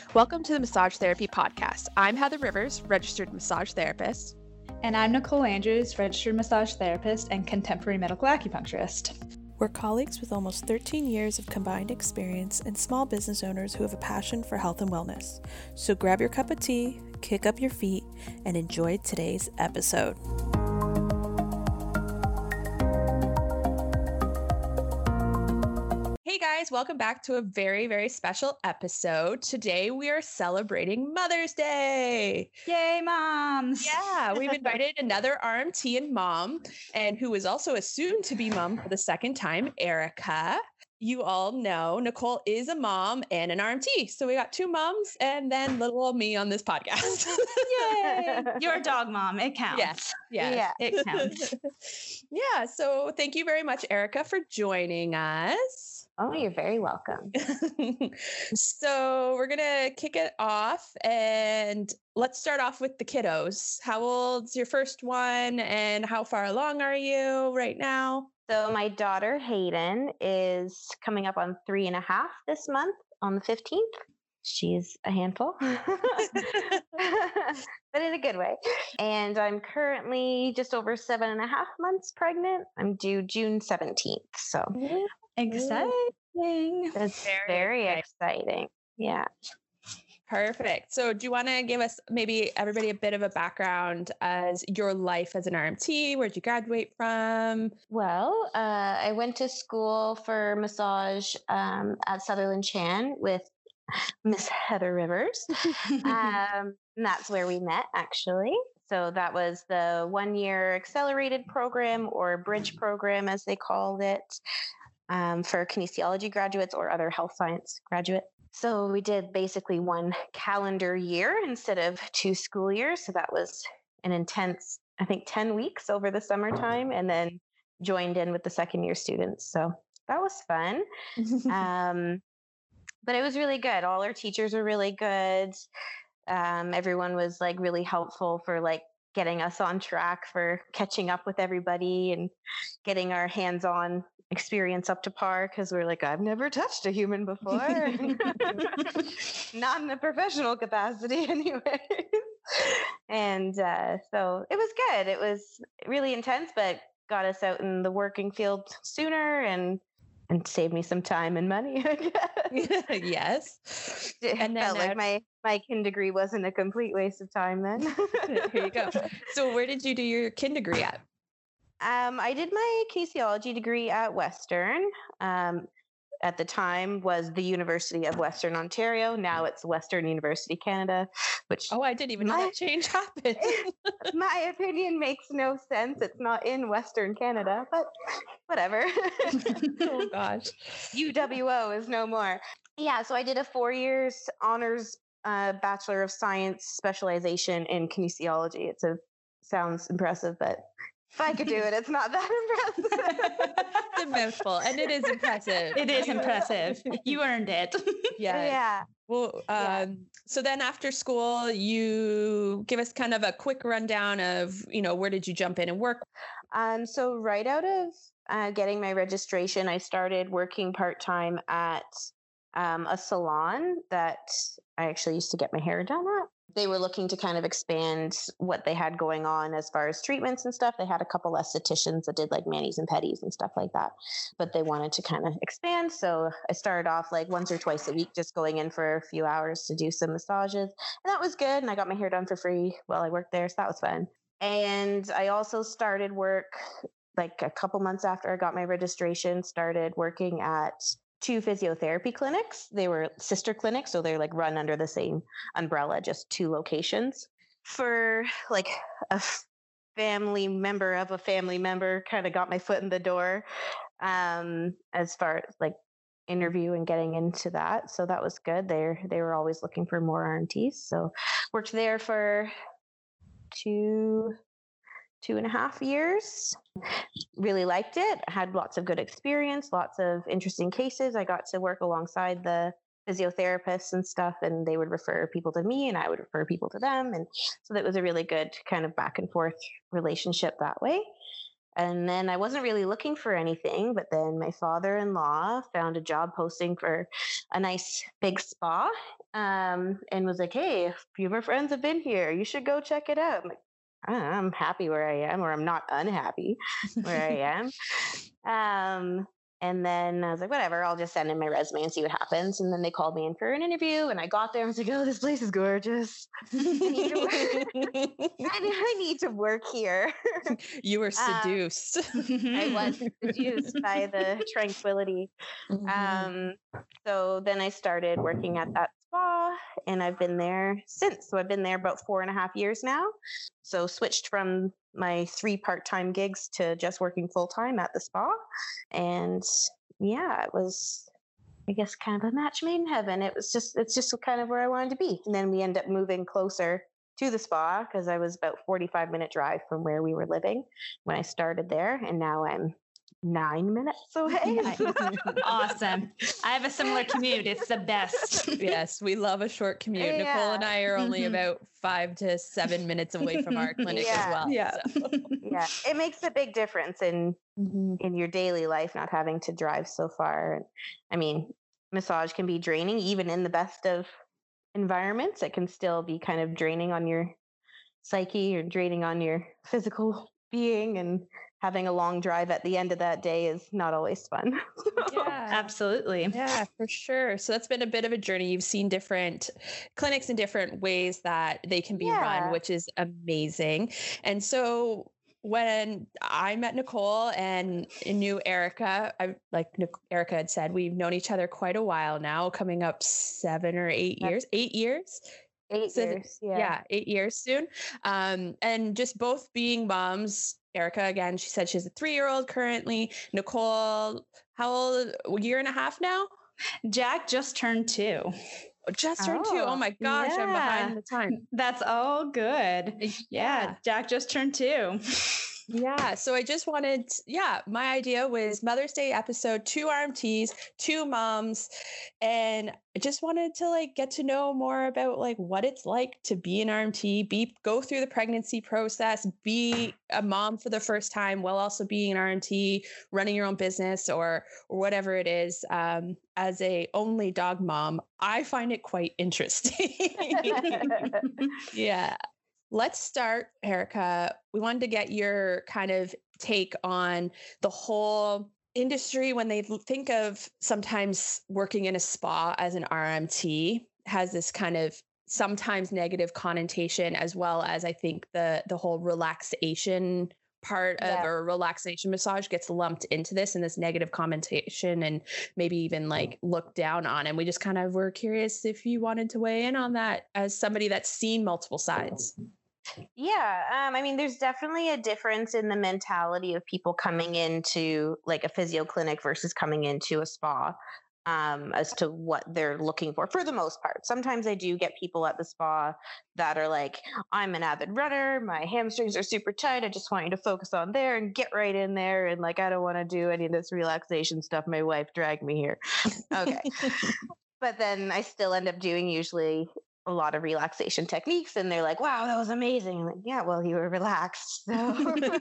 Welcome to the Massage Therapy Podcast. I'm Heather Rivers, registered massage therapist. And I'm Nicole Andrews, registered massage therapist and contemporary medical acupuncturist. We're colleagues with almost 13 years of combined experience and small business owners who have a passion for health and wellness. So grab your cup of tea, kick up your feet, and enjoy today's episode. Hey guys, welcome back to a very, very special episode. Today we are celebrating Mother's Day. Yay, moms! Yeah, we've invited another RMT and mom, and who is also a soon-to-be mom for the second time, Erica. You all know Nicole is a mom and an RMT. So we got two moms and then little old me on this podcast. Yay! You're a dog mom. It counts. Yes. Yeah. It counts. Yeah. So thank you very much, Erica, for joining us. Oh, you're very welcome. So we're going to kick it off and let's start off with the kiddos. How old's your first one and how far along are you right now? So my daughter Hayden is coming up on 3.5 this month on the 15th. She's a handful, but in a good way. And I'm currently just over 7.5 months pregnant. I'm due June 17th. So Exciting. that's very exciting. Yeah. Perfect. So do you want to give us maybe everybody a bit of a background as your life as an RMT? Where'd you graduate from? Well, I went to school for massage at Sutherland Chan with Miss Heather Rivers. And that's where we met, actually. So that was the 1-year accelerated program or bridge program, as they called it, for kinesiology graduates or other health science graduates. So we did basically 1 calendar year instead of 2 school years. So that was an intense, I think, 10 weeks over the summertime, and then joined in with the second year students. So that was fun. But it was really good. All our teachers were really good. Everyone was like really helpful for like getting us on track for catching up with everybody and getting our hands-on experience up to par, because we're like, I've never touched a human before. Not in a professional capacity anyway. And so it was good. It was really intense, but got us out in the working field sooner and saved me some time and money, I guess. Yes. And then felt like my kin degree wasn't a complete waste of time then. Here you go. So where did you do your kin degree at? I did my kinesiology degree at Western. At the time was the University of Western Ontario. Now it's Western University Canada, which... Oh, I didn't even know that change happened. My opinion makes no sense. It's not in Western Canada, but whatever. Oh, gosh. UWO is no more. Yeah, so I did a 4 years honors Bachelor of Science specialization in kinesiology. Sounds impressive, but if I could do it, it's not that impressive. It's a mouthful, and it is impressive. It is impressive. You earned it. Yeah. Well, so then after school, you give us kind of a quick rundown of, where did you jump in and work? So right out of getting my registration, I started working part-time at a salon that I actually used to get my hair done at. They were looking to kind of expand what they had going on as far as treatments and stuff. They had a couple estheticians that did like manis and pedis and stuff like that, but they wanted to kind of expand. So I started off like once or twice a week, just going in for a few hours to do some massages. And that was good. And I got my hair done for free while I worked there. So that was fun. And I also started work like a couple months after I got my registration, started working at 2 physiotherapy clinics. They were sister clinics, so they're like run under the same umbrella, just 2 locations. For like a family member of a family member, kind of got my foot in the door as far as like interview and getting into that. So that was good. They were always looking for more RMTs. So worked there for 2.5 years. Really liked it. Had lots of good experience, lots of interesting cases. I got to work alongside the physiotherapists and stuff, and they would refer people to me and I would refer people to them. And so that was a really good kind of back and forth relationship that way. And then I wasn't really looking for anything, but then my father-in-law found a job posting for a nice big spa and was like, "Hey, a few of our friends have been here. You should go check it out." I'm like, I don't know, I'm happy where I am, or I'm not unhappy where I am. And then I was like, whatever, I'll just send in my resume and see what happens. And then they called me in for an interview, and I got there and was like, oh, this place is gorgeous. I need to work here. You were seduced. I was seduced by the tranquility. So then I started working at that spa, and I've been there since. So I've been there about 4.5 years now. So switched from my 3 part-time gigs to just working full-time at the spa. And yeah, it was, I guess, kind of a match made in heaven. It's just kind of where I wanted to be. And then we ended up moving closer to the spa because I was about 45-minute drive from where we were living when I started there. And now I'm 9 minutes away. Awesome. I have a similar commute. It's the best. Yes, we love a short commute. Yeah. Nicole and I are only about 5 to 7 minutes away from our clinic as well. Yeah. So. Yeah, it makes a big difference in your daily life, not having to drive so far. I mean, massage can be draining even in the best of environments. It can still be kind of draining on your psyche or draining on your physical being, and having a long drive at the end of that day is not always fun. Yeah, Absolutely. yeah, for sure. So that's been a bit of a journey. You've seen different clinics in different ways that they can be run, which is amazing. And so when I met Nicole and knew Erica, Erica had said, we've known each other quite a while now, coming up 7 or 8 years. 8 years. 8 years. Yeah. 8 years soon. And just both being moms. Erica, again, she said she has a 3-year-old currently. Nicole, how old? A year and a half now? Jack just turned 2. Just turned 2. Oh my gosh, I'm behind the time. That's all good. Yeah, Jack just turned 2. Yeah. So I just wanted, my idea was Mother's Day episode, 2 RMTs, 2 moms. And I just wanted to get to know more about what it's like to be an RMT, go through the pregnancy process, be a mom for the first time while also being an RMT, running your own business or whatever it is. As a only dog mom, I find it quite interesting. Yeah. Let's start, Erica. We wanted to get your kind of take on the whole industry when they think of sometimes working in a spa as an RMT has this kind of sometimes negative connotation, as well as I think the whole relaxation part of or relaxation massage gets lumped into this and this negative connotation and maybe even looked down on. And we just kind of were curious if you wanted to weigh in on that as somebody that's seen multiple sides. Yeah. I mean, there's definitely a difference in the mentality of people coming into a physio clinic versus coming into a spa as to what they're looking for the most part. Sometimes I do get people at the spa that are like, I'm an avid runner. My hamstrings are super tight. I just want you to focus on there and get right in there. And I don't want to do any of this relaxation stuff. My wife dragged me here. Okay. But then I still end up doing usually a lot of relaxation techniques, and they're like, wow, that was amazing. I'm like, yeah, well, you were relaxed. So.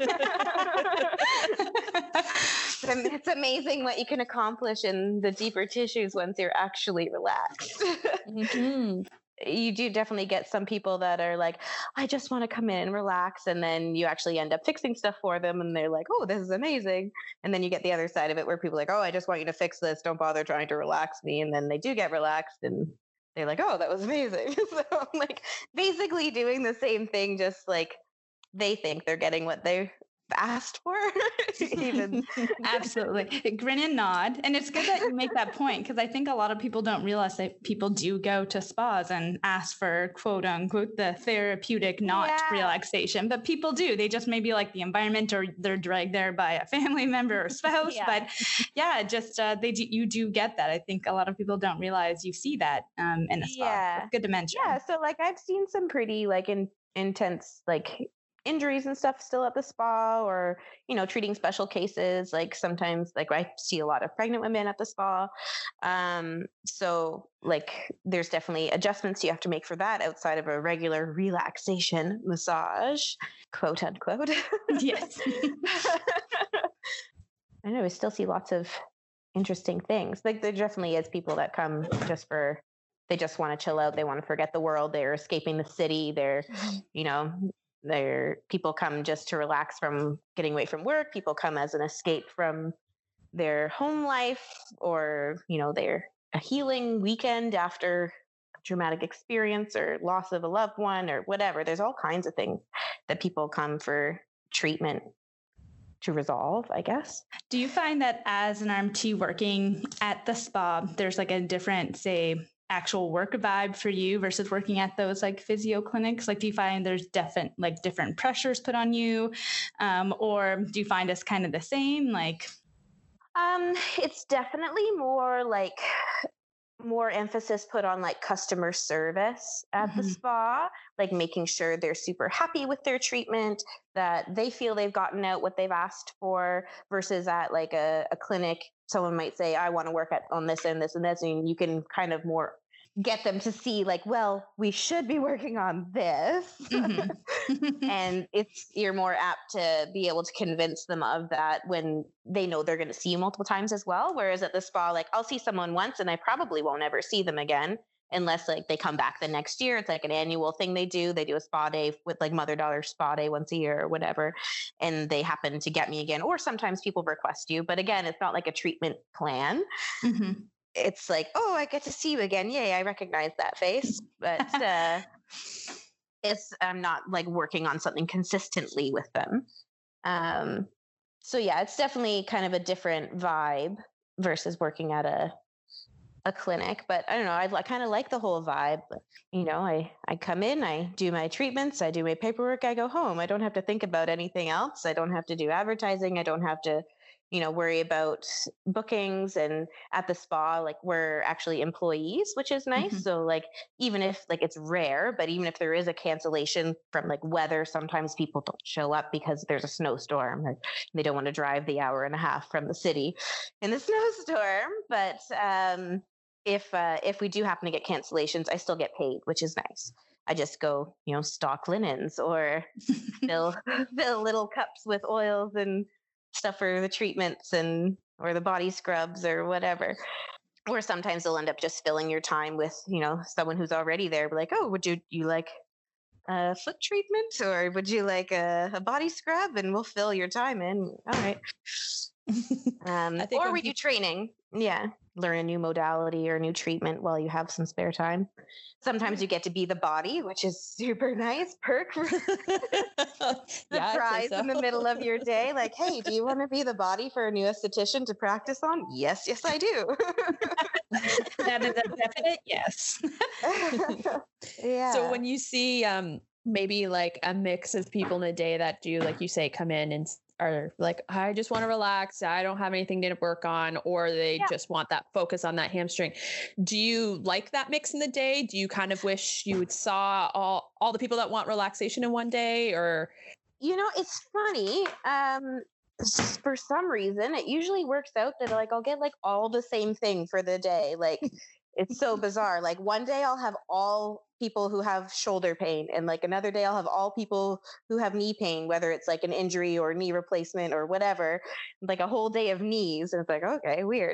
It's amazing what you can accomplish in the deeper tissues once you're actually relaxed. You do definitely get some people that are like, I just want to come in and relax. And then you actually end up fixing stuff for them. And they're like, oh, this is amazing. And then you get the other side of it where people are like, oh, I just want you to fix this. Don't bother trying to relax me. And then they do get relaxed and they're like, oh, that was amazing. So I'm basically doing the same thing, just they think they're getting what they asked for. Even Absolutely. Grin and nod. And it's good that you make that point, because I think a lot of people don't realize that people do go to spas and ask for quote unquote the therapeutic relaxation, but people do. They just maybe like the environment, or they're dragged there by a family member or spouse. But you do get that. I think a lot of people don't realize you see that in a spa. It's good to mention. Yeah. So I've seen some pretty intense injuries and stuff still at the spa, or treating special cases. Sometimes I see a lot of pregnant women at the spa, so there's definitely adjustments you have to make for that outside of a regular relaxation massage, quote unquote. Yes. I know, we still see lots of interesting things. There definitely is people that come just for they just want to chill out. They want to forget the world. They're escaping the city. They're, you know, people come just to relax from getting away from work. People come as an escape from their home life, or, you know, they're a healing weekend after a traumatic experience or loss of a loved one or whatever. There's all kinds of things that people come for treatment to resolve, I guess. Do you find that as an RMT working at the spa, there's like a different, say, actual work vibe for you versus working at those like physio clinics? Like, do you find there's different pressures put on you, or do you find it's kind of the same? Like, it's definitely more emphasis put on like customer service at the spa, like making sure they're super happy with their treatment, that they feel they've gotten out what they've asked for, versus at like a clinic, someone might say, I want to work on this and this and this, and you can kind of more get them to see like, well, we should be working on this. And you're more apt to be able to convince them of that when they know they're going to see you multiple times as well. Whereas at the spa, like, I'll see someone once and I probably won't ever see them again unless like they come back the next year. It's like an annual thing they do. They do a spa day with like Mother Daughter Spa Day once a year or whatever, and they happen to get me again. Or sometimes people request you, but again, it's not like a treatment plan. It's like, oh, I get to see you again. Yay, I recognize that face. But I'm not like working on something consistently with them. So yeah, it's definitely kind of a different vibe versus working at a clinic. But I don't know, I kind of like the whole vibe. You know, I come in, I do my treatments, I do my paperwork, I go home. I don't have to think about anything else. I don't have to do advertising. I don't have to, you know, worry about bookings. And at the spa, like, we're actually employees, which is nice. So like, even if like it's rare, but even if there is a cancellation from like weather, sometimes people don't show up because there's a snowstorm, or they don't want to drive the hour and a half from the city in the snowstorm. But if we do happen to get cancellations, I still get paid, which is nice. I just go, you know, stock linens or fill little cups with oils and stuff for the treatments or the body scrubs or whatever. Or sometimes they'll end up just filling your time with, you know, someone who's already there. Be like, oh, would you like a foot treatment, or would you like a body scrub? And we'll fill your time in. All right. Or we do training. Yeah. Learn a new modality or a new treatment while you have some spare time. Sometimes you get to be the body, which is super nice. Perk. Surprise in the middle of your day. Like, hey, do you want to be the body for a new esthetician to practice on? Yes, I do. That is a definite yes. Yeah. So when you see maybe like a mix of people in a day that do, like you say, come in and are like, I just want to relax, I don't have anything to work on, or they just want that focus on that hamstring. Do you like that mix in the day? Do you kind of wish you would saw all the people that want relaxation in one day? Or, you know, it's funny. For some reason, it usually works out that like I'll get like all the same thing for the day. Like, it's so bizarre. Like, one day I'll have all people who have shoulder pain, and like another day I'll have all people who have knee pain, whether it's like an injury or knee replacement or whatever, like a whole day of knees. And it's like, okay, weird.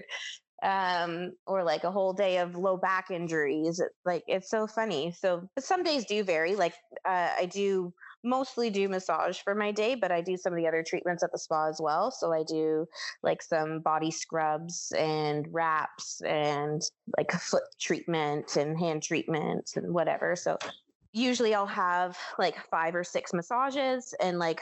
Or like a whole day of low back injuries. It's so funny. So some days do vary. Like, I do mostly do massage for my day, but I do some of the other treatments at the spa as well. So I do like some body scrubs and wraps and like a foot treatment and hand treatments and whatever. So usually I'll have like 5 or 6 massages and like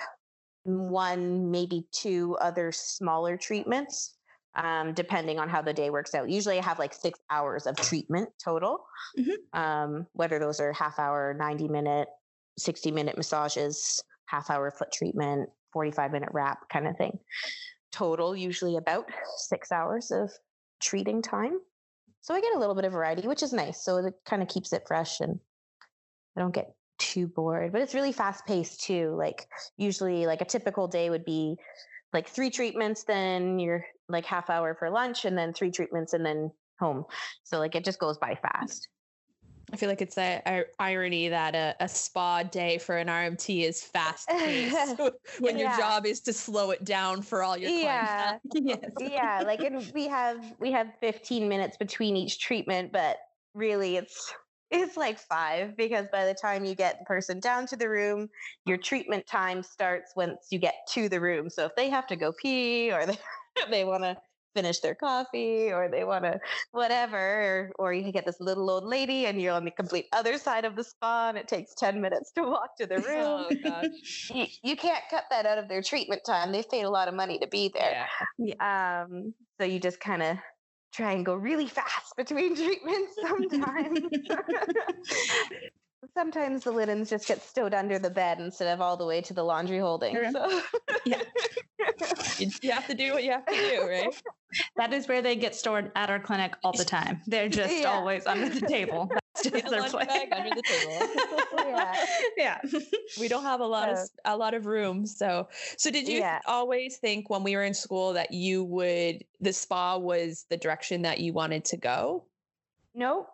1, maybe 2 other smaller treatments, depending on how the day works out. Usually I have like 6 hours of treatment total, whether those are half hour, 90-minute, 60-minute massages, half-hour foot treatment, 45-minute wrap kind of thing. Total, usually about 6 hours of treating time. So I get a little bit of variety, which is nice. So it kind of keeps it fresh and I don't get too bored. But it's really fast-paced too. Like, usually like a typical day would be like 3 treatments, then you're like half hour for lunch, and then 3 treatments and then home. So like it just goes by fast. I feel like it's that irony that a spa day for an RMT is fast paced when your job is to slow it down for all your clients. Yeah. Like, and we have 15 minutes between each treatment, but really it's like 5, because by the time you get the person down to the room, your treatment time starts once you get to the room. So if they have to go pee, or they want to finish their coffee, or they want to whatever, or you get this little old lady and you're on the complete other side of the spa and it takes 10 minutes to walk to the room. Oh gosh. You can't cut that out of their treatment time. They've paid a lot of money to be there. Yeah. So you just kind of try and go really fast between treatments sometimes. Sometimes the linens just get stowed under the bed instead of all the way to the laundry holding. So. Yeah. You have to do what you have to do, right? That is where they get stored at our clinic all the time. They're just always under the table. That's just their place. Bag under the table. Yeah. We don't have a lot of room. So did you always think when we were in school that the spa was the direction that you wanted to go? Nope.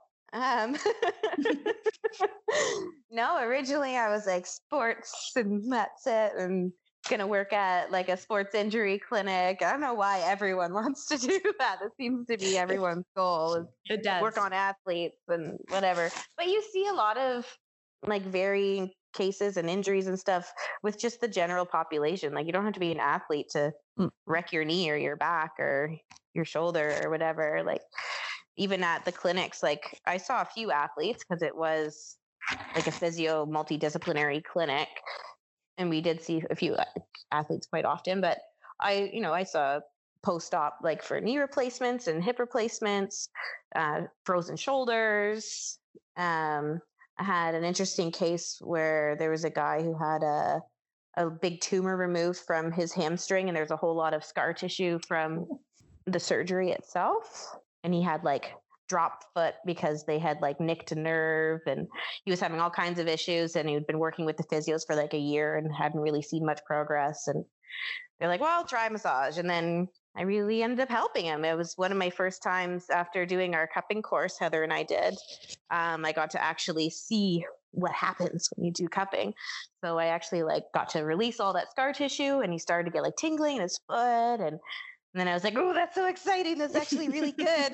No, originally I was like sports and that's it, and gonna work at like a sports injury clinic. I don't know why everyone wants to do that. It seems to be everyone's goal is work on athletes and whatever. But you see a lot of like varying cases and injuries and stuff with just the general population. Like you don't have to be an athlete to wreck your knee or your back or your shoulder or whatever. Like even at the clinics, like I saw a few athletes because it was like a physio multidisciplinary clinic. And we did see a few athletes quite often, but I saw post-op like for knee replacements and hip replacements, frozen shoulders. I had an interesting case where there was a guy who had a big tumor removed from his hamstring, and there's a whole lot of scar tissue from the surgery itself. And he had like dropped foot because they had like nicked a nerve, and he was having all kinds of issues, and he'd been working with the physios for like a year and hadn't really seen much progress. And they're like, well, try massage. And then I really ended up helping him. It was one of my first times after doing our cupping course, Heather and I did. I got to actually see what happens when you do cupping. So I actually like got to release all that scar tissue, and he started to get like tingling in his foot. And then I was like, oh, that's so exciting. That's actually really good.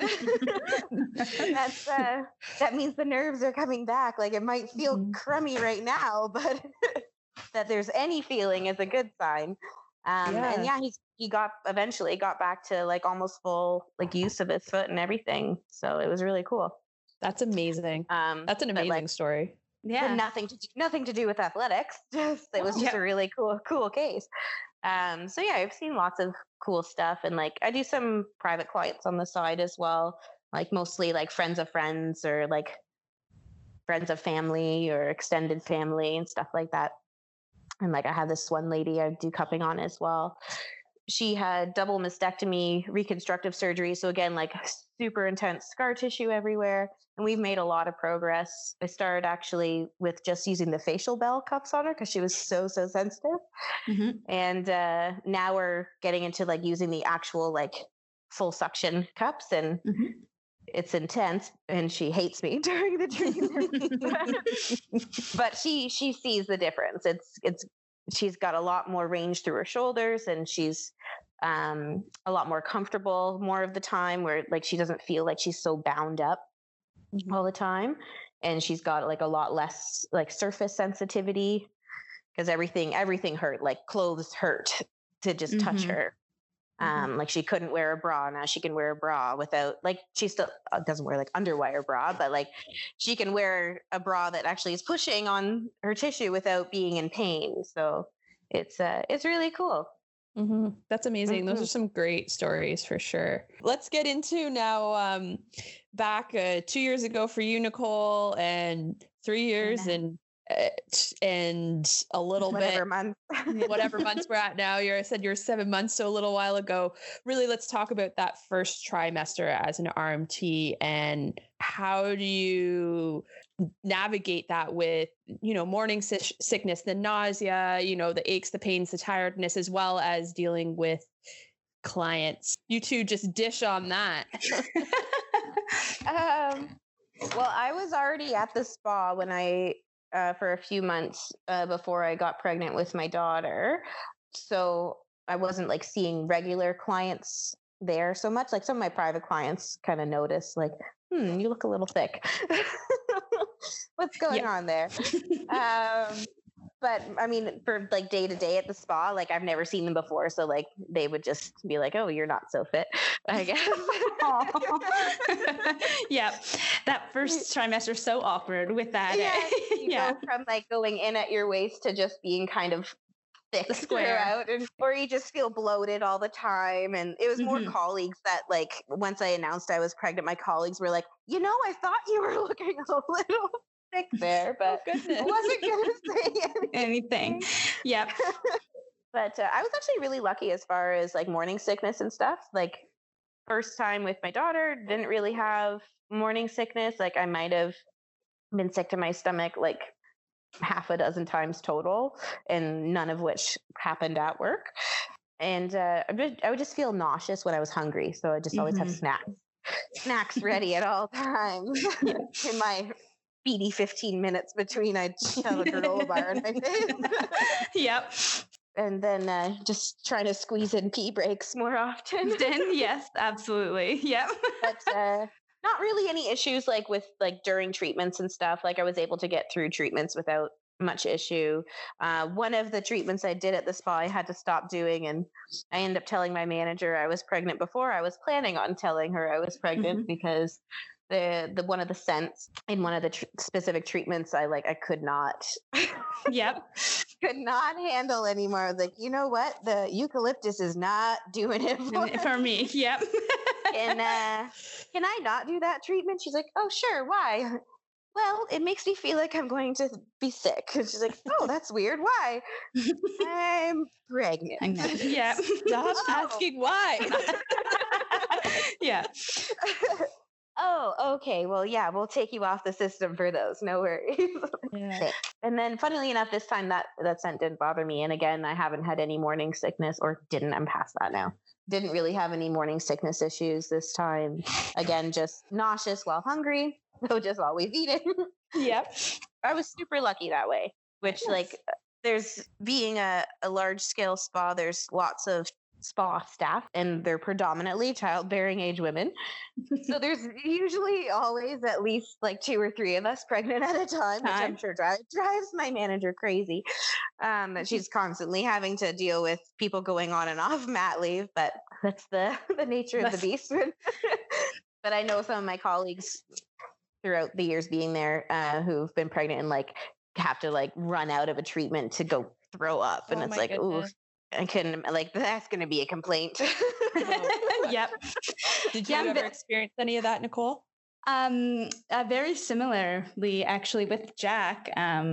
That means the nerves are coming back. Like it might feel crummy right now, but that there's any feeling is a good sign. And he eventually got back to like almost full like use of his foot and everything. So it was really cool. That's amazing. That's an amazing story. Yeah. Nothing to do with athletics. It was just a really cool case. So yeah, I've seen lots of cool stuff, and like I do some private clients on the side as well, like mostly like friends of friends or like friends of family or extended family and stuff like that. And like I have this one lady I do cupping on as well. She had double mastectomy, reconstructive surgery. So again, like super intense scar tissue everywhere. And we've made a lot of progress. I started actually with just using the facial bell cups on her because she was so sensitive. Mm-hmm. And now we're getting into like using the actual like full suction cups, and it's intense, and she hates me during the treatment. But she sees the difference. She's got a lot more range through her shoulders, and she's a lot more comfortable more of the time, where like she doesn't feel like she's so bound up all the time. And she's got like a lot less like surface sensitivity, because everything hurt, like clothes hurt to just touch her. Like she couldn't wear a bra. Now she can wear a bra without, like, she still doesn't wear like underwire bra, but like she can wear a bra that actually is pushing on her tissue without being in pain. So it's really cool. That's amazing. Those are some great stories for sure. Let's get into now back 2 years ago for you, Nicole, and 3 years and a little whatever months we're at now. You said you're 7 months, so a little while ago. Really, let's talk about that first trimester as an RMT, and how do you navigate that with, morning sickness, the nausea, the aches, the pains, the tiredness, as well as dealing with clients. You two just dish on that. Well, I was already at the spa when I for a few months before I got pregnant with my daughter. So I wasn't like seeing regular clients there so much. Like some of my private clients kind of noticed like, you look a little thick. What's going on there? But I mean, for like day to day at the spa, like I've never seen them before. So like they would just be like, oh, you're not so fit, I guess. Yeah. That first trimester is so awkward with that. You go from like going in at your waist to just being kind of thick throughout, or you just feel bloated all the time. And it was more colleagues that like, once I announced I was pregnant, my colleagues were like, I thought you were looking a little thick there, but I wasn't going to say anything. Yep. But I was actually really lucky as far as like morning sickness and stuff. Like first time with my daughter, didn't really have morning sickness. Like I might have been sick to my stomach like half a dozen times total, and none of which happened at work. And I would just feel nauseous when I was hungry. So I just always have snacks ready at all times. In my speedy 15 minutes between, I'd have a granola bar in my face. Yep. And then just trying to squeeze in pee breaks more often. Yes, absolutely. Yep. But not really any issues like with like during treatments and stuff. Like I was able to get through treatments without much issue. One of the treatments I did at the spa, I had to stop doing, and I ended up telling my manager I was pregnant before I was planning on telling her I was pregnant, because the one of the scents in one of the specific treatments I could not could not handle anymore. I was like, you know what, the eucalyptus is not doing it for me. Yep. Can I not do that treatment? She's like, oh sure, why? Well, it makes me feel like I'm going to be sick. And she's like, oh, that's weird. Why? I'm pregnant. I know. Yeah. Stop asking why. Yeah. Oh, okay. Well, yeah, we'll take you off the system for those. No worries. Yeah. And then funnily enough, this time that scent didn't bother me. And again, I haven't had any morning sickness, or didn't. I'm past that now. Didn't really have any morning sickness issues this time. Again, just nauseous while hungry. So just always eating. Yep. I was super lucky that way, which there's being a large scale spa, there's lots of spa staff, and they're predominantly childbearing age women. So there's usually always at least like 2 or 3 of us pregnant at a time, which I'm sure drives my manager crazy. That she's constantly having to deal with people going on and off mat leave, but that's the nature of the beast. But I know some of my colleagues throughout the years being there who've been pregnant and have to run out of a treatment to go throw up. And it's like, ooh, I couldn't, that's going to be a complaint. Yep. Did you ever experience any of that, Nicole? Very similarly, actually, with Jack.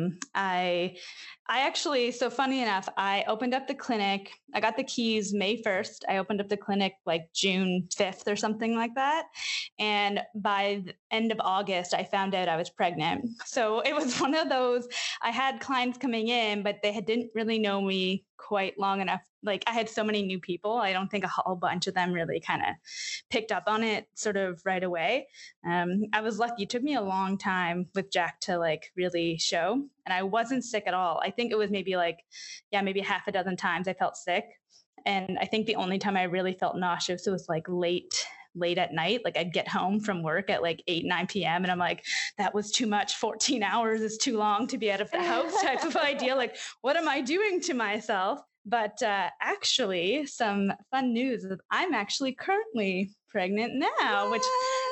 I actually, so funny enough, I opened up the clinic. I got the keys May 1st. I opened up the clinic June 5th or something like that. And by the end of August, I found out I was pregnant. So it was one of those, I had clients coming in, but they didn't really know me quite long enough. I had so many new people. I don't think a whole bunch of them really kind of picked up on it sort of right away. I was lucky. It took me a long time with Jack to really show. And I wasn't sick at all. I think it was maybe maybe half a dozen times I felt sick. And I think the only time I really felt nauseous was late at night. I'd get home from work at 8, 9 p.m. and I'm like, that was too much. 14 hours is too long to be out of the house type of idea. What am I doing to myself? But actually, some fun news is I'm actually currently pregnant now, which,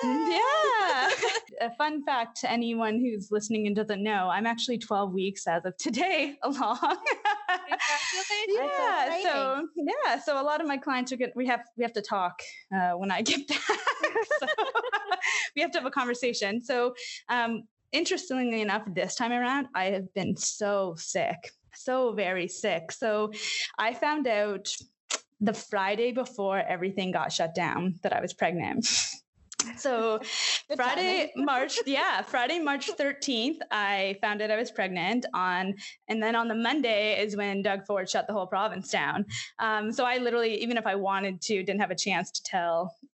a fun fact to anyone who's listening and doesn't know, I'm actually 12 weeks as of today along. So a lot of my clients we have to talk when I get back. So we have to have a conversation. So interestingly enough, this time around, I have been so sick. So very sick. So I found out the Friday before everything got shut down that I was pregnant. So Friday, March 13th, I found out I was pregnant and then on the Monday is when Doug Ford shut the whole province down. So I literally, even if I wanted to, didn't have a chance to tell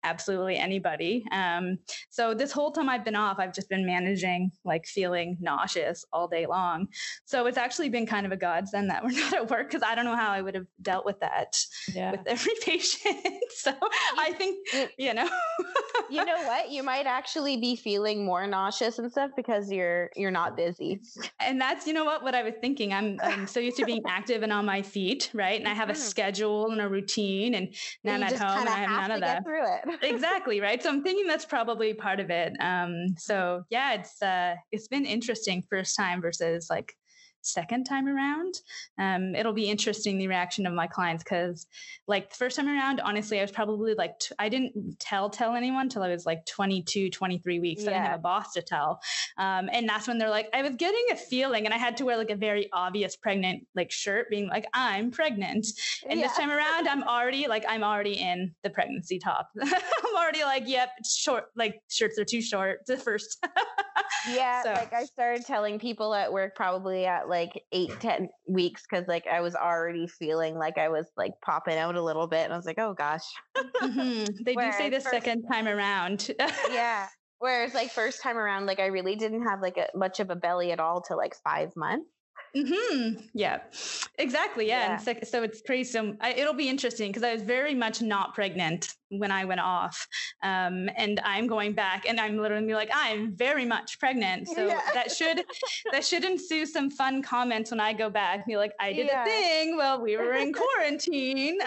absolutely anybody. So this whole time I've been off, I've just been managing like feeling nauseous all day long. So it's actually been kind of a godsend that we're not at work, because I don't know how I would have dealt with that with every patient. So I think, you know. You know what? You might actually be feeling more nauseous and stuff because you're not busy. And that's, you know what I was thinking. I'm so used to being active and on my feet, right? And I have a schedule and a routine, and now I'm at home and I have none of that. Through it. Exactly, right? So I'm thinking that's probably part of it. So yeah, it's been interesting first time versus like second time around. It'll be interesting, the reaction of my clients, because like the first time around, honestly, I was probably like, I didn't tell anyone till I was like 22, 23 weeks. So I didn't have a boss to tell. And that's when they're like, I was getting a feeling, and I had to wear like a very obvious pregnant like shirt being like, I'm pregnant. And this time around, I'm already in the pregnancy top. I'm already like, yep, it's short, like shirts are too short the first. Like I started telling people at work probably at like 8-10 weeks, because like I was already feeling like I was like popping out a little bit, and I was like, oh gosh. They do say the second time around. Whereas like first time around, like I really didn't have like much of a belly at all till like 5 months. Yeah, exactly. Yeah. And so it's crazy. So it'll be interesting, because I was very much not pregnant when I went off. And I'm going back, and I'm literally like, I'm very much pregnant. So that should ensue some fun comments when I go back. Be like, I did a thing while we were in quarantine.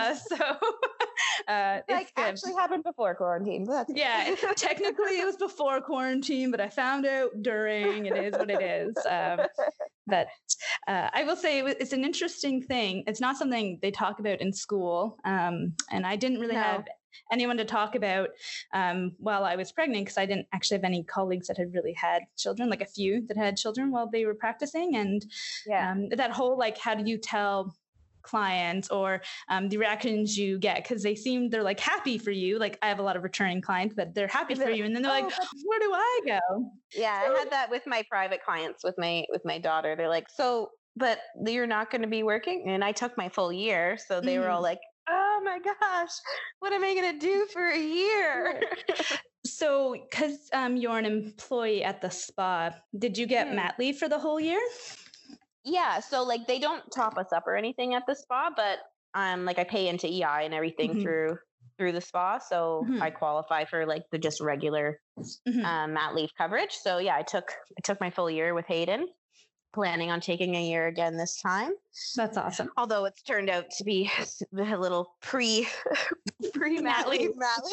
Like actually happened before quarantine. Technically it was before quarantine, but I found out during. It is what it is. But I will say it's an interesting thing. It's not something they talk about in school. And I didn't really have anyone to talk about while I was pregnant, because I didn't actually have any colleagues that had really had children, like a few that had children while they were practicing. And that whole, like, how do you tell clients or the reactions you get, because they're like happy for you. Like I have a lot of returning clients that they're happy for you, and then they're like, where do I go? I had that with my private clients with my daughter. They're like, so but you're not going to be working? And I took my full year, so they were all like, oh my gosh, what am I going to do for a year? So because you're an employee at the spa, did you get mat leave for the whole year? Yeah, so like they don't top us up or anything at the spa, but like I pay into EI and everything through the spa, so I qualify for like the just regular mat leave coverage. So yeah, I took my full year with Hayden, planning on taking a year again this time. That's awesome. Although it's turned out to be a little pre mat leave.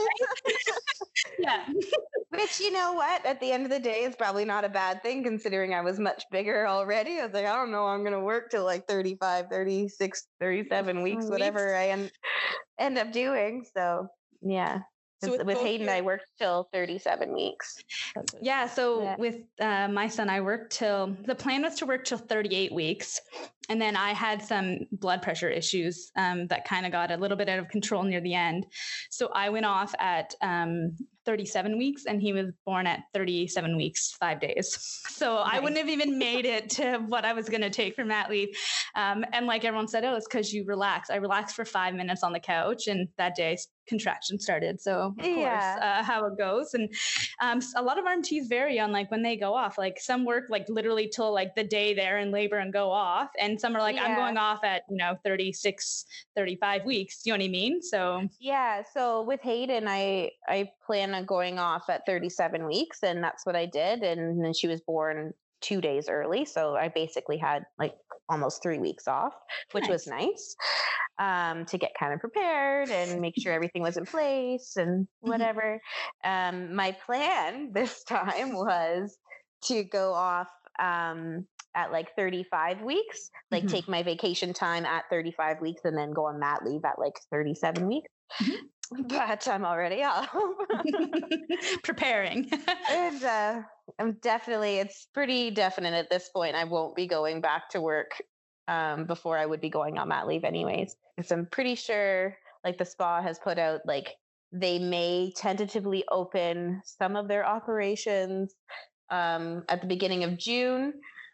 Yeah. Which, you know what, at the end of the day is probably not a bad thing, considering I was much bigger already. I was like, I don't know, I'm going to work till like 35, 36, 37 weeks, whatever I end up doing. So yeah. So with Hayden, I worked till 37 weeks. Yeah. So with my son, I worked the plan was to work till 38 weeks. And then I had some blood pressure issues that kind of got a little bit out of control near the end. So I went off at 37 weeks, and he was born at 37 weeks, 5 days. So I wouldn't have even made it to what I was going to take for mat leave. And like everyone said, it's because you relax. I relaxed for 5 minutes on the couch, and that day contraction started. So of course, how it goes. And a lot of RMTs vary on like when they go off. Like some work like literally till like the day they're in labor and go off. And some are like, I'm going off at, 36, 35 weeks. Do you know what I mean? So so with Hayden, I plan on going off at 37 weeks, and that's what I did. And then she was born 2 days early. So I basically had like almost 3 weeks off, which was nice, to get kind of prepared and make sure everything was in place and whatever. My plan this time was to go off at like 35 weeks, like take my vacation time at 35 weeks and then go on mat leave at like 37 weeks. But I'm already off. Preparing. And it's pretty definite at this point. I won't be going back to work before I would be going on mat leave anyways. Because I'm pretty sure like the spa has put out like they may tentatively open some of their operations at the beginning of June.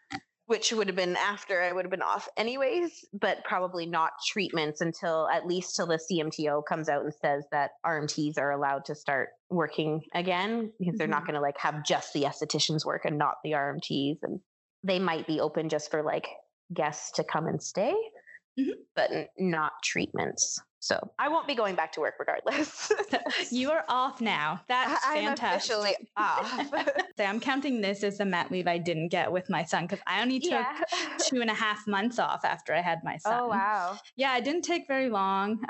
which would have been after I would have been off anyways, but probably not treatments until at least till the CMTO comes out and says that RMTs are allowed to start working again, because they're not going to like have just the estheticians work and not the RMTs. And they might be open just for like guests to come and stay, but not treatments. So I won't be going back to work regardless. You are off now. That's fantastic. I'm officially off. So I'm counting this as the mat leave I didn't get with my son, because I only took 2.5 months off after I had my son. Oh, wow. Yeah, it didn't take very long.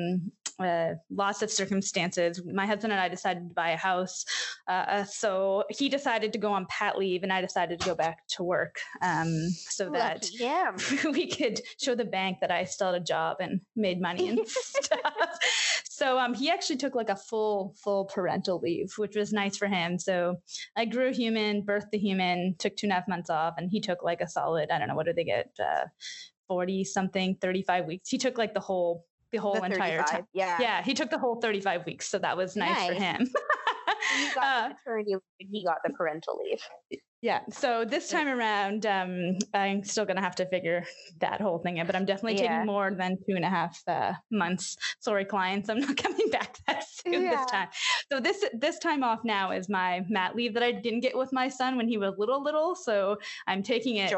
Lots of circumstances. My husband and I decided to buy a house. So he decided to go on pat leave and I decided to go back to work so that we could show the bank that I still had a job and made money and stuff. So he actually took like a full parental leave, which was nice for him. So I grew a human, birthed the human, took 2.5 months off, and he took like a solid, I don't know, what did they get? 40 something, 35 weeks. He took like the whole entire time. Yeah. He took the whole 35 weeks. So that was nice for him. You got the maternity leave, he got the parental leave. Yeah. So this time around, I'm still going to have to figure that whole thing out, but I'm definitely taking more than 2.5 months. Sorry, clients, I'm not coming back that soon this time. So this time off now is my mat leave that I didn't get with my son when he was little. So I'm taking it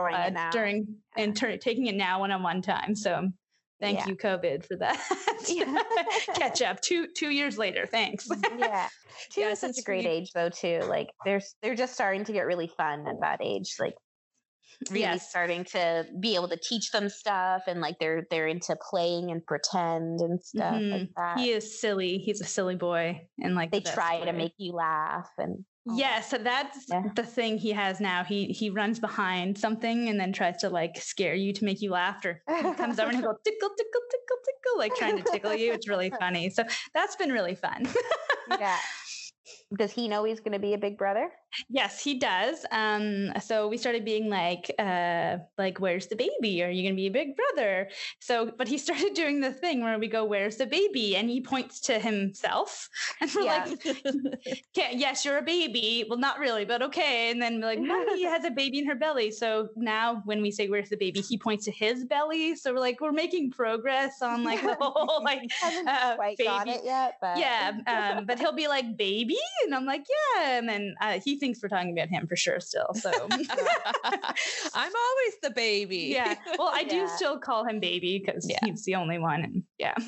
taking it now one-on-one time. So thank you, COVID, for that. Catch up 2 years later. Thanks. Yeah. 2 is such a great age though, too. Like they're just starting to get really fun at that age. Like really starting to be able to teach them stuff, and like they're into playing and pretend and stuff like that. He is silly. He's a silly boy. And like they try to make you laugh and so that's the thing he has now. He runs behind something and then tries to like scare you to make you laugh, or he comes over and he'll go tickle, tickle, tickle, tickle, like trying to tickle you. It's really funny. So that's been really fun. Yeah. Does he know he's going to be a big brother? Yes, he does. So we started being like, where's the baby? Are you going to be a big brother? So, but he started doing the thing where we go, where's the baby? And he points to himself. And we're like, yes, you're a baby. Well, not really, but okay. And then we're like, Mommy has a baby in her belly. So now when we say, where's the baby? He points to his belly. So we're like, we're making progress on like the whole, like, haven't quite got it yet, but but he'll be like, baby? And I'm like, yeah. And then he thinks we're talking about him for sure still. So I'm always the baby. Yeah. Well, I do still call him baby because he's the only one. And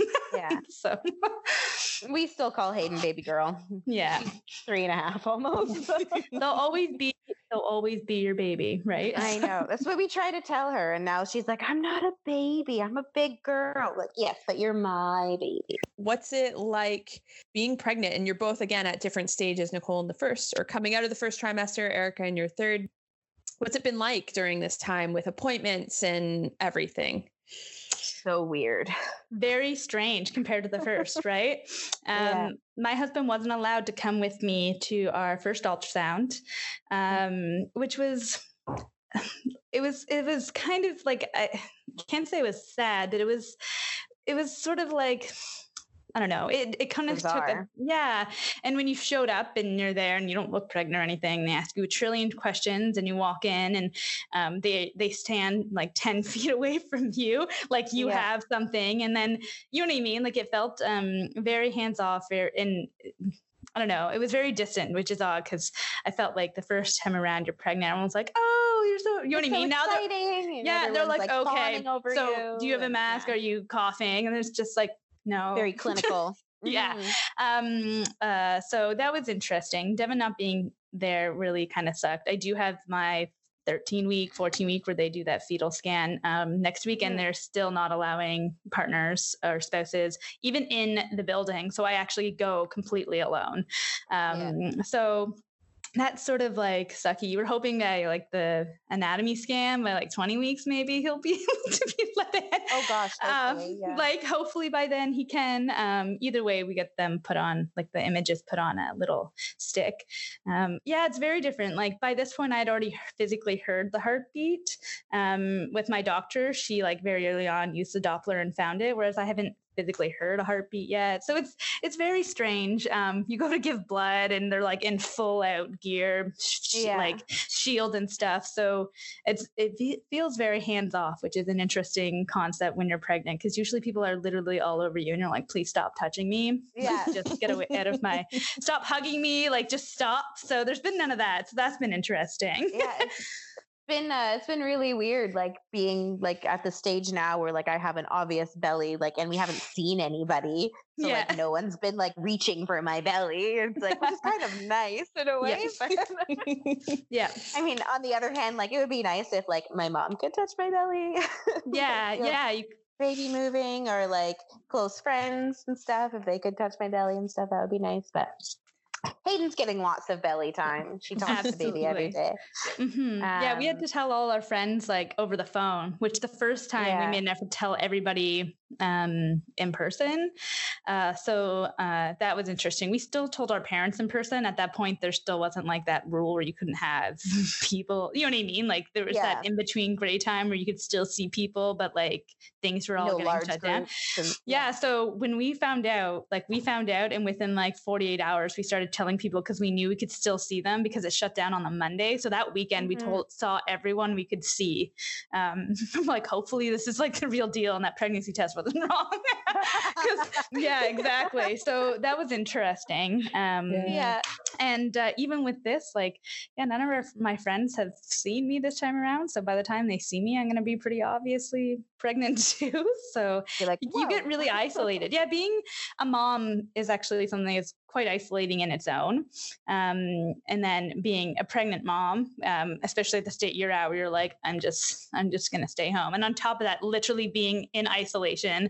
so we still call Hayden baby girl. Yeah. 3.5 almost. They'll always be your baby, right? I know. That's what we try to tell her. And now she's like, I'm not a baby. I'm a big girl. Like, yes, but you're my baby. What's it like being pregnant? And you're both, again, at different stages, Nicole in the first, or coming out of the first trimester, Erica in your third. What's it been like during this time with appointments and everything? So weird. Very strange compared to the first, right? My husband wasn't allowed to come with me to our first ultrasound, which was, it was kind of like, I can't say it was sad, but it was sort of like, I don't know. It kind of took and when you showed up and you're there and you don't look pregnant or anything, they ask you a trillion questions and you walk in and they stand like 10 feet away from you, like you have something. And then, you know what I mean? Like it felt very hands off, and I don't know. It was very distant, which is odd because I felt like the first time around you're pregnant, everyone's like, oh, you're so, you know what I mean? Exciting. Now they're like okay, so do you have a mask? Are you coughing? And it's just like, no. Very clinical. So that was interesting. Devin not being there really kind of sucked. I do have my 13-week, 14-week where they do that fetal scan next week, and they're still not allowing partners or spouses even in the building. So I actually go completely alone. So that's sort of like sucky. You were hoping that like the anatomy scan by like 20 weeks, maybe he'll be able to be let in. Oh gosh. Hopefully, like hopefully by then he can. Either way, we get them put on, like the images put on a little stick. It's very different. Like by this point, I'd already physically heard the heartbeat. With my doctor, she like very early on used the Doppler and found it, whereas I haven't physically heard a heartbeat yet. So it's very strange. You go to give blood and they're like in full out gear, like shield and stuff. So it feels very hands off, which is an interesting concept when you're pregnant, because usually people are literally all over you and you're like, please stop touching me. Yeah. Just get away out of my, stop hugging me, like just stop. So there's been none of that. So that's been interesting. Yeah. It's been really weird, like being like at the stage now where like I have an obvious belly, like, and we haven't seen anybody, so like no one's been like reaching for my belly. It's like, which is kind of nice in a way. But yeah. I mean, on the other hand, like it would be nice if like my mom could touch my belly. Yeah. Baby moving, or like close friends and stuff, if they could touch my belly and stuff, that would be nice. But Hayden's getting lots of belly time. She talks to baby every day. Mm-hmm. Yeah, we had to tell all our friends like over the phone, which the first time we made an effort to tell everybody in person. So that was interesting. We still told our parents in person. At that point, there still wasn't like that rule where you couldn't have people, you know what I mean? Like there was that in between gray time where you could still see people, but like things were all getting shut down. So when we found out, and within like 48 hours, we started telling people, because we knew we could still see them because it shut down on the Monday. So that weekend we saw everyone we could see. I'm like, hopefully this is like the real deal and that pregnancy test wasn't wrong. Exactly. So that was interesting. And even with this, like, none of my friends have seen me this time around. So by the time they see me, I'm going to be pretty obviously pregnant too. So like, you get really isolated. Being a mom is actually something that's quite isolating in its own. And then being a pregnant mom, especially at the state you're at, where you're like, I'm just going to stay home. And on top of that, literally being in isolation,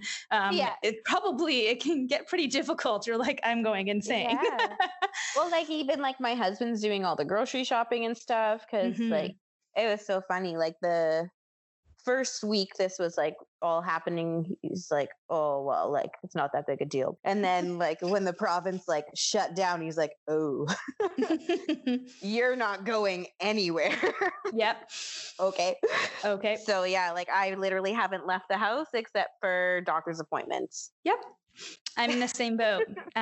it can get pretty difficult. You're like, I'm going insane. Yeah. Well, like even like my husband's doing all the grocery shopping and stuff. Cause like, it was so funny. Like the first week this was like all happening, he's like, oh well, like it's not that big a deal. And then like when the province like shut down, he's like, oh, you're not going anywhere. Yep. Okay. So like I literally haven't left the house except for doctor's appointments. Yep. I'm in the same boat.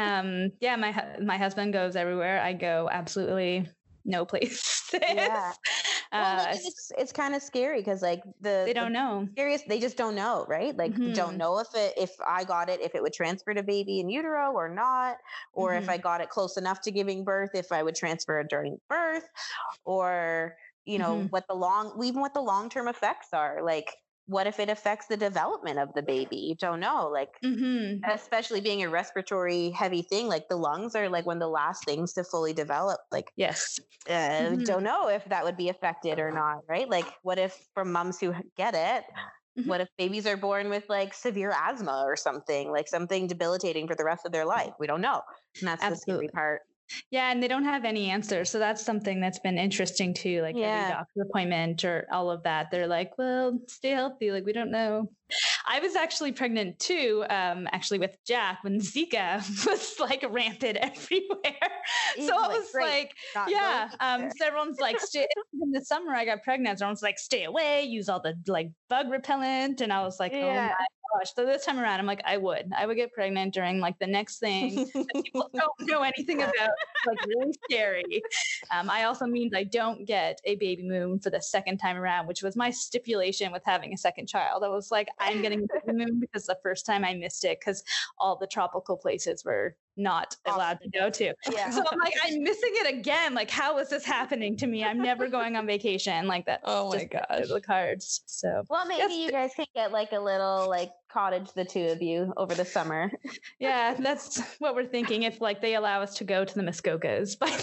My husband goes everywhere. I go absolutely no place. Well, it's kind of scary because like they don't know. They just don't know, right? Like don't know if I got it, if it would transfer to baby in utero or not, or if I got it close enough to giving birth, if I would transfer it during birth, or you know what the long-term effects are. Like what if it affects the development of the baby? You don't know. Like, especially being a respiratory heavy thing, like the lungs are like one of the last things to fully develop. Like, don't know if that would be affected or not, right? Like, what if from moms who get it, what if babies are born with like severe asthma or something, like something debilitating for the rest of their life? We don't know. And that's the scary part. Yeah, and they don't have any answers. So that's something that's been interesting too. Like every doctor appointment or all of that, they're like, well, stay healthy. Like, we don't know. I was actually pregnant too, actually with Jack when Zika was like rampant everywhere. So I was like, so everyone's like, in the summer I got pregnant. Everyone's like, stay away, use all the like bug repellent. And I was like, oh my gosh. So this time around, I'm like, I would get pregnant during like the next thing that people don't know anything about. Like really scary. I also means I don't get a baby moon for the second time around, which was my stipulation with having a second child. I was like, I'm getting a baby moon because the first time I missed it because all the tropical places were not allowed to go to. So I'm like, I'm missing it again. Like, how is this happening to me? I'm never going on vacation like that. Oh my gosh. The cards. So well, maybe you guys can get like a little like cottage, the two of you, over the summer. Yeah, that's what we're thinking. If like they allow us to go to the Muskokas, but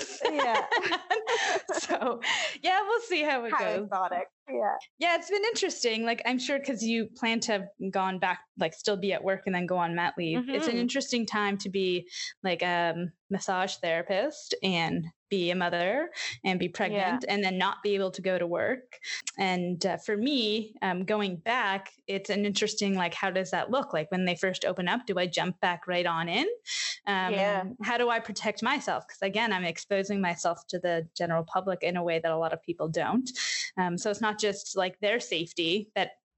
so we'll see how it goes. Exotic. Yeah, it's been interesting. Like, I'm sure because you plan to have gone back, like still be at work and then go on mat leave. It's an interesting time to be like a massage therapist and be a mother and be pregnant and then not be able to go to work. And for me, going back, it's an interesting, like, how does that look? Like when they first open up, do I jump back right on in? How do I protect myself? Because again, I'm exposing myself to the general public in a way that a lot of people don't. So it's not just like their safety that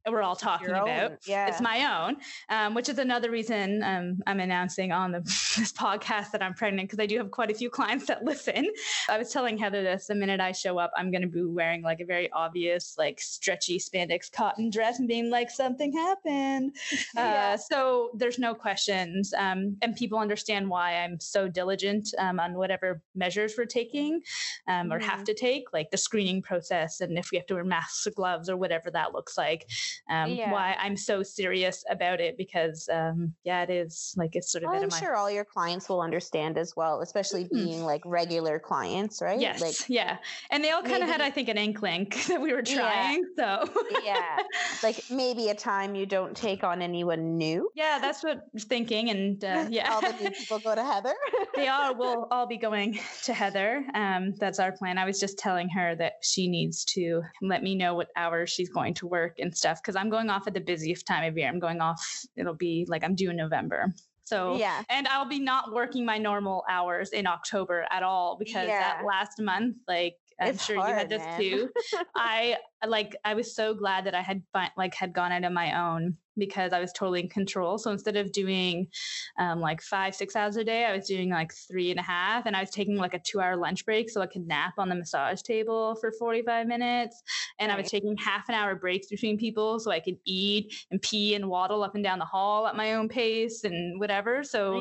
we're all talking about. It's my own, which is another reason I'm announcing on this podcast that I'm pregnant, because I do have quite a few clients that listen. I was telling Heather this, the minute I show up, I'm going to be wearing like a very obvious, like stretchy spandex cotton dress and being like, something happened. So there's no questions. And people understand why I'm so diligent on whatever measures we're taking or have to take, like the screening process, and if we have to wear masks or gloves or whatever that looks like. Why I'm so serious about it, because it is like, it's sort of I'm sure all your clients will understand as well, especially being like regular clients, right? Yes. Like, and they all kind of had, I think, an inkling that we were trying. So like maybe a time you don't take on anyone new. Yeah, that's what I'm thinking. And all the new people go to Heather. We'll all be going to Heather. That's our plan. I was just telling her that she needs to let me know what hours she's going to work and stuff, because I'm going off at the busiest time of year. I'm going off, it'll be like I'm due in November. So, and I'll be not working my normal hours in October at all, because that last month, like, I'm sure you had this too. I was so glad that I had gone out on my own, because I was totally in control. So instead of doing like 5-6 hours a day, I was doing like 3.5, and I was taking like a 2-hour lunch break so I could nap on the massage table for 45 minutes. And I was taking half an hour breaks between people so I could eat and pee and waddle up and down the hall at my own pace and whatever. So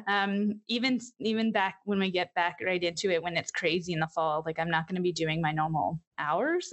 even back when we get back right into it, when it's crazy in the fall, like I'm not going to be doing my normal hours.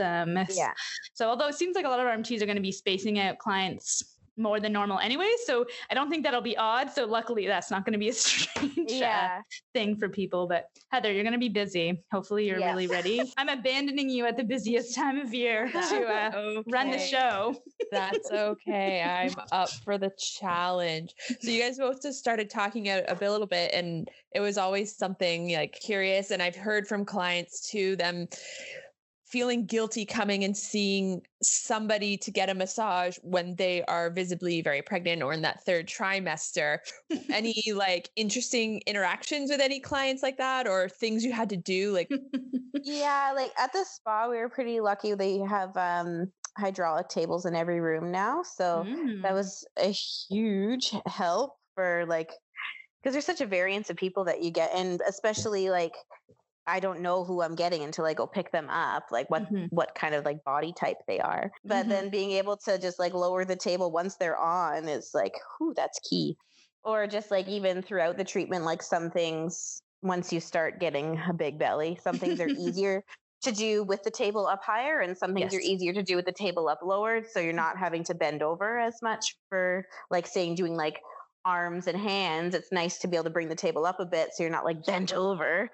So although it seems like a lot of RMTs are going to be spacing out clients more than normal anyway, so I don't think that'll be odd. So luckily that's not going to be a strange thing for people. But Heather, you're going to be busy. Hopefully you're really ready. I'm abandoning you at the busiest time of year to run the show. That's okay. I'm up for the challenge. So you guys both just started talking a little bit, and it was always something like curious. And I've heard from clients too, them feeling guilty coming and seeing somebody to get a massage when they are visibly very pregnant or in that third trimester. Any like interesting interactions with any clients like that, or things you had to do? Like, like at the spa, we were pretty lucky. They have hydraulic tables in every room now. So that was a huge help for like, because there's such a variance of people that you get. And especially like, I don't know who I'm getting until I go pick them up, like what kind of like body type they are. But then being able to just like lower the table once they're on is like, that's key. Or just like even throughout the treatment, like some things, once you start getting a big belly, some things are easier to do with the table up higher, and some things are easier to do with the table up lowered. So you're not having to bend over as much for like saying doing like arms and hands. It's nice to be able to bring the table up a bit so you're not like bent over.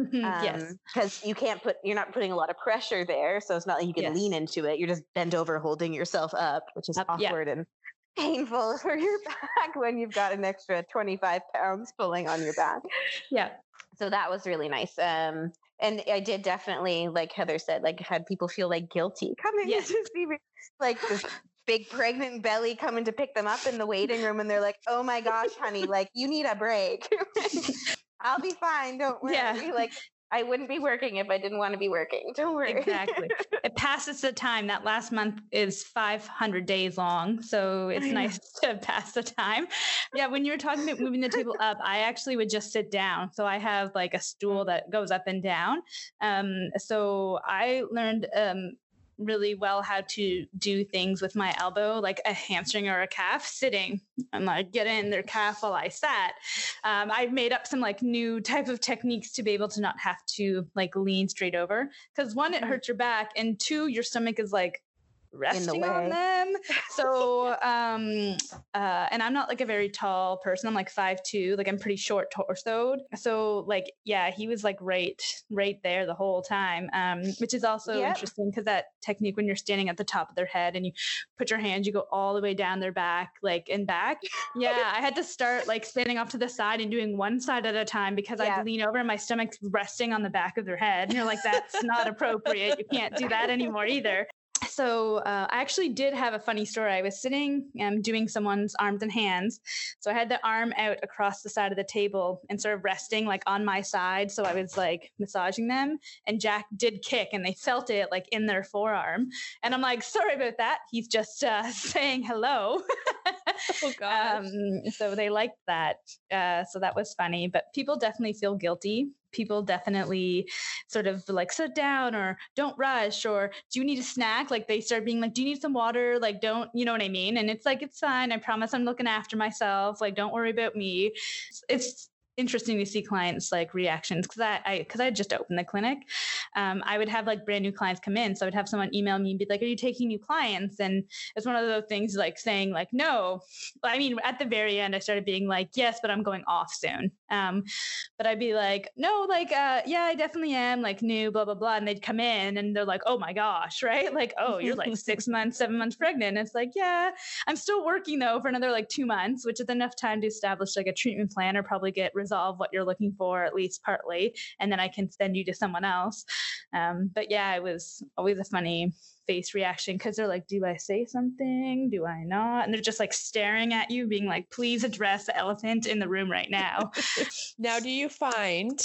Because you're not putting a lot of pressure there. So it's not like you can lean into it. You're just bent over holding yourself up, which is awkward and painful for your back when you've got an extra 25 pounds pulling on your back. So that was really nice. And I did definitely, like Heather said, like had people feel like guilty coming in to see me, like this big pregnant belly coming to pick them up in the waiting room, and they're like, oh my gosh, honey, like you need a break. I'll be fine, don't worry. Like I wouldn't be working if I didn't want to be working. Don't worry. Exactly. It passes the time. That last month is 500 days long. So it's nice to pass the time. When you were talking about moving the table up, I actually would just sit down. So I have like a stool that goes up and down. So I learned really well how to do things with my elbow, like a hamstring or a calf sitting, and like get in their calf while I sat. I've made up some like new type of techniques to be able to not have to like lean straight over, because one, it hurts your back, and two, your stomach is like resting on them. So and I'm not like a very tall person. I'm like 5'2", like I'm pretty short torsoed. So like he was like right there the whole time, which is also interesting, because that technique, when you're standing at the top of their head and you put your hands, you go all the way down their back, like and back. I had to start like standing off to the side and doing one side at a time, because I'd lean over and my stomach's resting on the back of their head, and you're like, that's not appropriate. You can't do that anymore either. So I actually did have a funny story. I was sitting doing someone's arms and hands. So I had the arm out across the side of the table and sort of resting like on my side. So I was like massaging them, and Jack did kick and they felt it like in their forearm. And I'm like, sorry about that. He's just saying hello. Oh gosh. So they liked that. So that was funny, but people definitely feel guilty. People definitely sort of like sit down or don't rush, or do you need a snack? Like they start being like, do you need some water? Like, don't, you know what I mean? And it's like, it's fine. I promise I'm looking after myself. Like, don't worry about me. It's interesting to see clients like reactions because I had just opened the clinic. I would have like brand new clients come in. So I would have someone email me and be like, are you taking new clients? And it's one of those things like saying like, no. I mean, at the very end, I started being like, yes, but I'm going off soon. But I'd be like, no, like, yeah, I definitely am like new, blah, blah, blah. And they'd come in and they're like, oh my gosh, right? Like, oh, you're like 6 months, 7 months pregnant. It's like, yeah, I'm still working though for another like 2 months, which is enough time to establish like a treatment plan or probably get resolve what you're looking for, at least partly. And then I can send you to someone else. But yeah, it was always a funny face reaction because they're like, do I say something? Do I not? And they're just like staring at you being like, please address the elephant in the room right now. Now, do you find,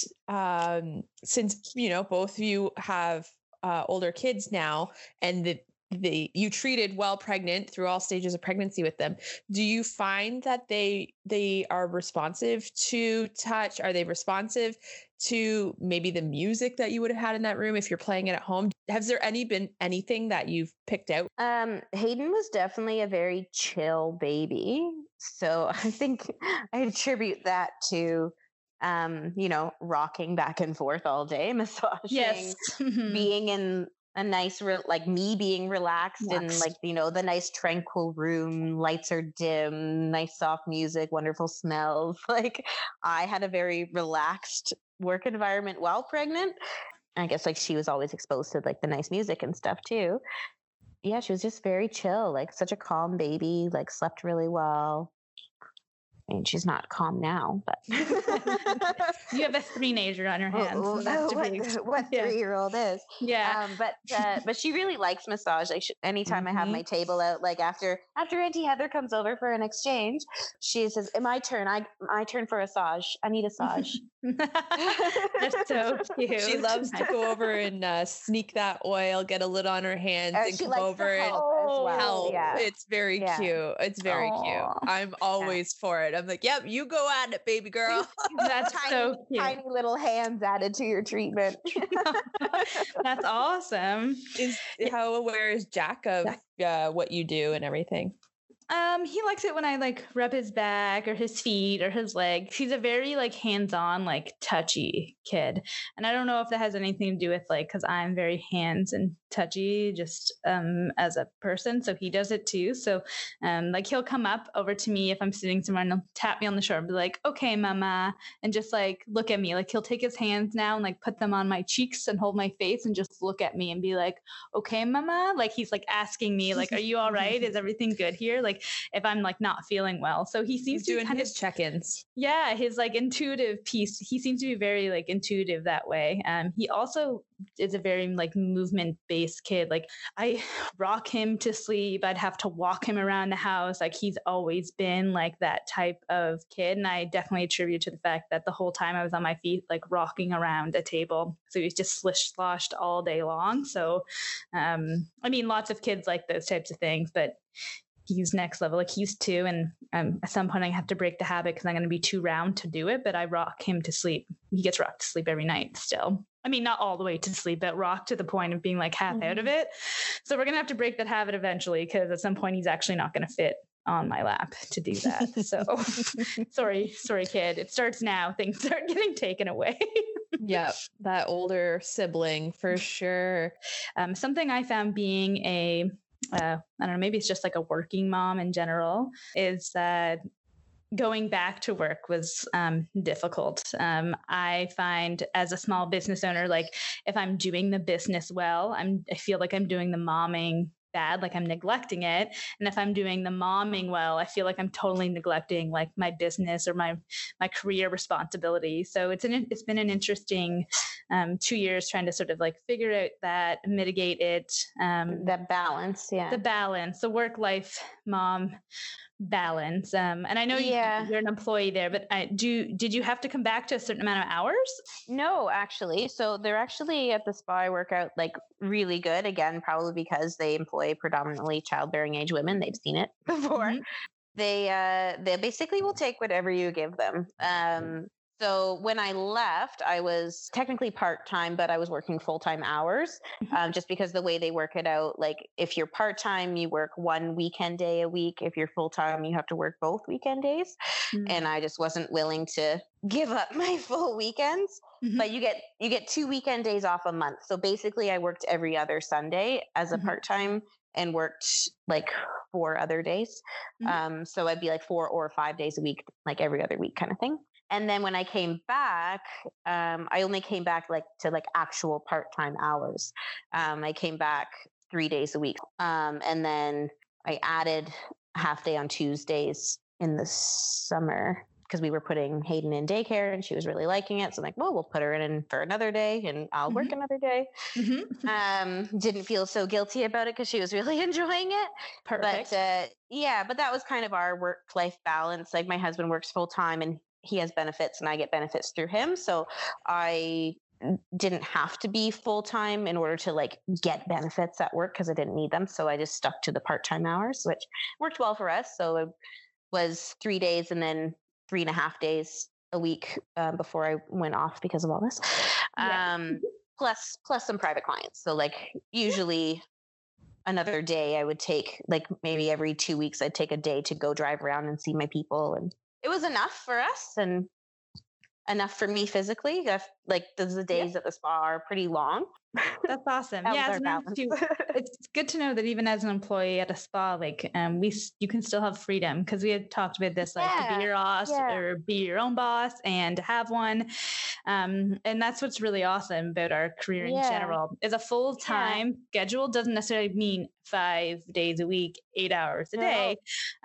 since, you know, both of you have older kids now and you treated while pregnant through all stages of pregnancy with them, do you find that they are responsive to touch? Are they responsive to maybe the music that you would have had in that room if you're playing it at home? Has there been anything that you've picked out? Hayden was definitely a very chill baby. So I think I attribute that to you know, rocking back and forth all day, massaging, yes. being in a nice, like me being relaxed and like, you know, the nice tranquil room, lights are dim, nice soft music, wonderful smells. Like I had a very relaxed work environment while pregnant. I guess like she was always exposed to like the nice music and stuff too. Yeah, she was just very chill, like such a calm baby, like slept really well. I mean, she's not calm now, but you have a teenager on your hands. What 3-year-old is? Yeah. But she really likes massage. Like anytime I have my table out, like after Auntie Heather comes over for an exchange, she says, "My turn. My turn for a massage. I need a massage." That's so cute. She loves to go over and sneak that oil, get a lid on her hands, and come over and help. Yeah. It's very cute. It's very cute. I'm always for it. I'm like, yep, you go at it, baby girl. That's so cute. Tiny little hands added to your treatment. That's awesome. How aware is Jack of what you do and everything? He likes it when I like rub his back or his feet or his legs. He's a very like hands-on, like touchy kid. And I don't know if that has anything to do with like, cause I'm very hands and touchy just as a person. So he does it too. So like he'll come up over to me if I'm sitting somewhere and he'll tap me on the shoulder and be like, okay, mama. And just like look at me. Like he'll take his hands now and like put them on my cheeks and hold my face and just look at me and be like, okay, mama. Like he's like asking me like, are you all right? Is everything good here? Like if I'm like not feeling well. So he seems to doing his check-ins. Yeah. His like intuitive piece. He seems to be very like intuitive that way. He also is a very like movement based kid. Like I rock him to sleep. I'd have to walk him around the house. Like he's always been like that type of kid. And I definitely attribute to the fact that the whole time I was on my feet, like rocking around a table. So he was just slish-sloshed all day long. So, I mean, lots of kids like those types of things, but he's next level. Like he's 2 and at some point I have to break the habit because I'm going to be too round to do it, but I rock him to sleep. He gets rocked to sleep every night still. I mean, not all the way to sleep, but rocked to the point of being like half out of it. So we're going to have to break that habit eventually because at some point he's actually not going to fit on my lap to do that. So sorry, kid. It starts now. Things start getting taken away. Yep. That older sibling for sure. Something I found being I don't know, maybe it's just like a working mom in general, is that going back to work was difficult. I find as a small business owner, like if I'm doing the business well, I feel like I'm doing the momming bad, like I'm neglecting it. And if I'm doing the momming well, I feel like I'm totally neglecting like my business or my career responsibility. So it's been an interesting 2 years trying to sort of like figure out that, mitigate it. That balance. Yeah. The balance, the work-life mom balance. And I know you're an employee there, but did you have to come back to a certain amount of hours? No, actually. So they're actually at the spa I work out like really good. Again, probably because they employ predominantly childbearing age women. They've seen it before. Mm-hmm. They basically will take whatever you give them. So when I left, I was technically part-time, but I was working full-time hours, just because the way they work it out, like if you're part-time, you work one weekend day a week. If you're full-time, you have to work both weekend days. Mm-hmm. And I just wasn't willing to give up my full weekends. Mm-hmm. But you get 2 weekend days off a month. So basically I worked every other Sunday as a part-time and worked like 4 other days. Mm-hmm. So I'd be like 4 or 5 days a week, like every other week kind of thing. And then when I came back, I only came back to actual part-time hours. I came back 3 days a week. And then I added a half day on Tuesdays in the summer because we were putting Hayden in daycare and she was really liking it. So I'm like, well, we'll put her in for another day and I'll work another day. Mm-hmm. Didn't feel so guilty about it because she was really enjoying it. Perfect. But that was kind of our work-life balance. Like my husband works full-time and he has benefits and I get benefits through him. So I didn't have to be full-time in order to like get benefits at work because I didn't need them. So I just stuck to the part-time hours, which worked well for us. So it was 3 days and then 3.5 days a week before I went off because of all this. Plus some private clients. So like usually another day I would take, like maybe every 2 weeks, I'd take a day to go drive around and see my people. And it was enough for us and enough for me physically. Like the days at the spa are pretty long. That's awesome. It's good to know that even as an employee at a spa, like you can still have freedom because we had talked about this, like to be your boss or be your own boss and to have one. And that's what's really awesome about our career in general is a full-time schedule doesn't necessarily mean 5 days a week, 8 hours a day.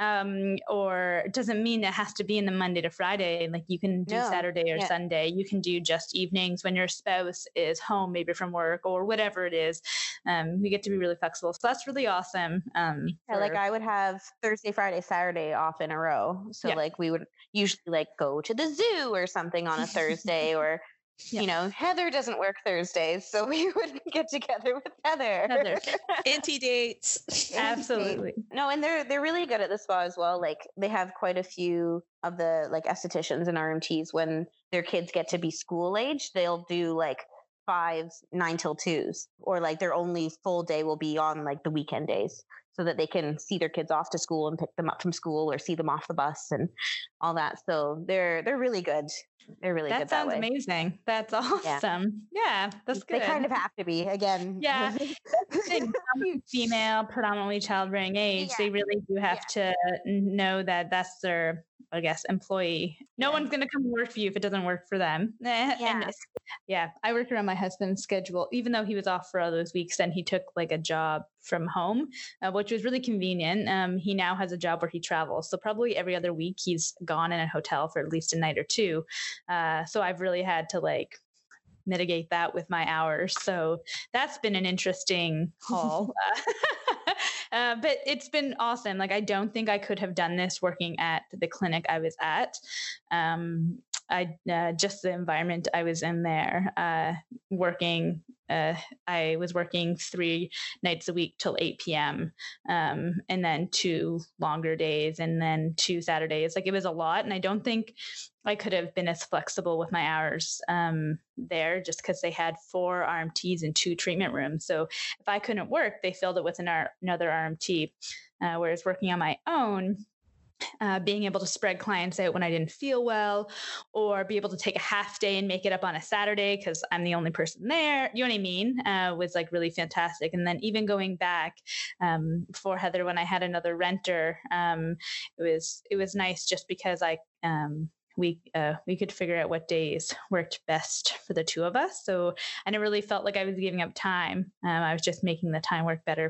Or it doesn't mean it has to be in the Monday to Friday. Like you can do Saturday or Sunday. You can do just evenings when your spouse is home, maybe from work or whatever it is. We get to be really flexible. So that's really awesome. Like I would have Thursday, Friday, Saturday off in a row. So like we would usually like go to the zoo or something on a Thursday or you know, Heather doesn't work Thursdays, so we would get together with Heather. Anti-dates. Absolutely. No, and they're really good at the spa as well. Like they have quite a few of the like estheticians and RMTs when their kids get to be school age, they'll do like 5s, 9 till 2s, or like their only full day will be on like the weekend days so that they can see their kids off to school and pick them up from school or see them off the bus and all that. So they're really good. They're really good that way. That sounds amazing. That's awesome. Yeah, that's good. They kind of have to be, again. Yeah. Female, predominantly childbearing age, they really do have to know that that's their, I guess, employee. No one's going to come work for you if it doesn't work for them. I work around my husband's schedule. Even though he was off for all those weeks, then he took like a job from home, which was really convenient. He now has a job where he travels. So probably every other week he's gone in a hotel for at least a night or two. So I've really had to like mitigate that with my hours. So that's been an interesting haul. But it's been awesome. Like, I don't think I could have done this working at the clinic I was at. Just the environment I was in there, working. I was working 3 nights a week till 8 p.m. And then 2 longer days and then 2 Saturdays. Like, it was a lot. And I don't think I could have been as flexible with my hours there, just because they had 4 RMTs and 2 treatment rooms. So if I couldn't work, they filled it with another RMT. Whereas working on my own, being able to spread clients out when I didn't feel well, or be able to take a half day and make it up on a Saturday because I'm the only person there, you know what I mean, was like really fantastic. And then even going back for Heather, when I had another renter, it was nice just because we could figure out what days worked best for the two of us. So I never really felt like I was giving up time. I was just making the time work better for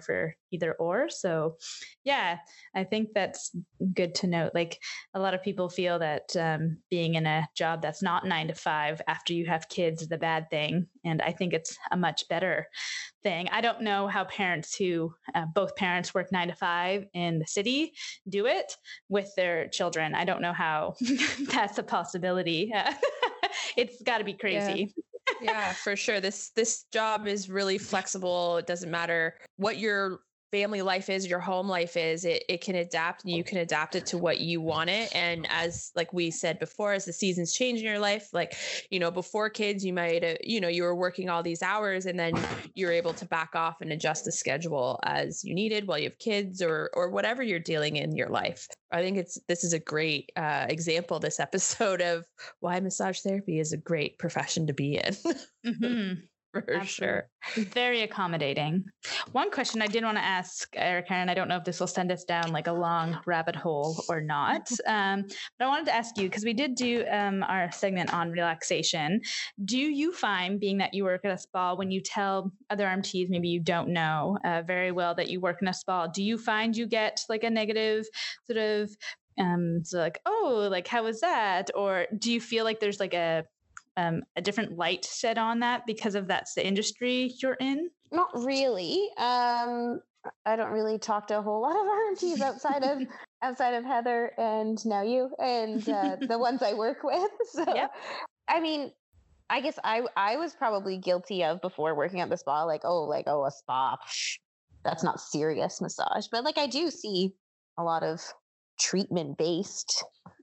either or. So yeah, I think that's good to note. Like a lot of people feel that being in a job that's not 9 to 5 after you have kids is a bad thing. And I think it's a much better thing. I don't know how parents who both parents work 9 to 5 in the city do it with their children. I don't know how that's a possibility. It's got to be crazy. Yeah, for sure. This job is really flexible. It doesn't matter what your family life is, your home life is, it can adapt, and you can adapt it to what you want it. And as like we said before, as the seasons change in your life, like, before kids, you might, you were working all these hours, and then you're able to back off and adjust the schedule as you needed while you have kids or whatever you're dealing in your life. I think this is a great example, this episode, of why massage therapy is a great profession to be in. Mm-hmm. For sure. Very accommodating. One question I did want to ask Erica, and I don't know if this will send us down like a long rabbit hole or not, but I wanted to ask you, because we did do our segment on relaxation. Do you find, being that you work at a spa, when you tell other RMTs maybe you don't know very well that you work in a spa, do you find you get like a negative sort of so like, oh, like how was that? Or do you feel like there's like a different light shed on that because of that's the industry you're in? Not really. I don't really talk to a whole lot of RMTs outside of Heather and now you and the ones I work with. So, yep. I mean, I guess I was probably guilty of, before working at the spa, like, a spa, that's not serious massage. But like, I do see a lot of treatment-based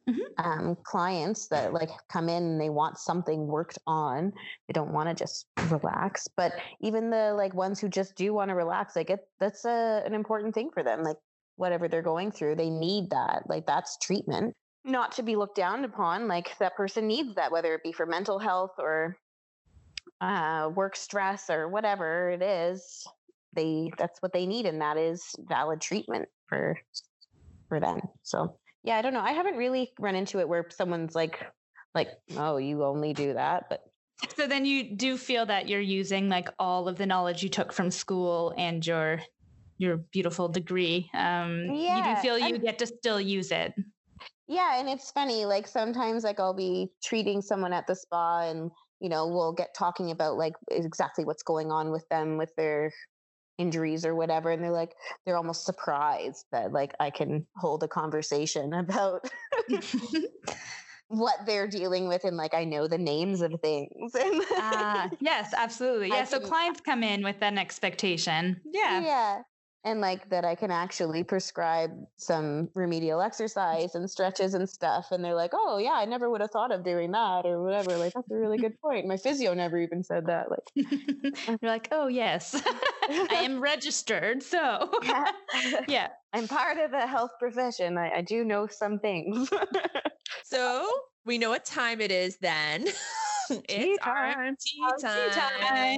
clients that like come in and they want something worked on. They don't want to just relax. But even the like ones who just do want to relax, like that's an important thing for them. Like whatever they're going through, they need that. Like that's treatment, not to be looked down upon. Like that person needs that, whether it be for mental health or work stress or whatever it is. That's what they need, and that is valid treatment for them. So yeah, I don't know. I haven't really run into it where someone's like, oh, you only do that. But so then you do feel that you're using like all of the knowledge you took from school and your beautiful degree. You do feel you get to still use it. Yeah, and it's funny. Like sometimes, like I'll be treating someone at the spa, and we'll get talking about like exactly what's going on with them with their injuries or whatever, and they're almost surprised that like I can hold a conversation about what they're dealing with, and like I know the names of things. Yes, absolutely. Yeah, so clients come in with an expectation. Yeah, and like that I can actually prescribe some remedial exercise and stretches and stuff, and they're like, oh yeah, I never would have thought of doing that or whatever. Like that's a really good point. My physio never even said that. Like you're like, oh yes, I am registered, so yeah, I'm part of the health profession. I do know some things. So we know what time it is then. It's our tea time.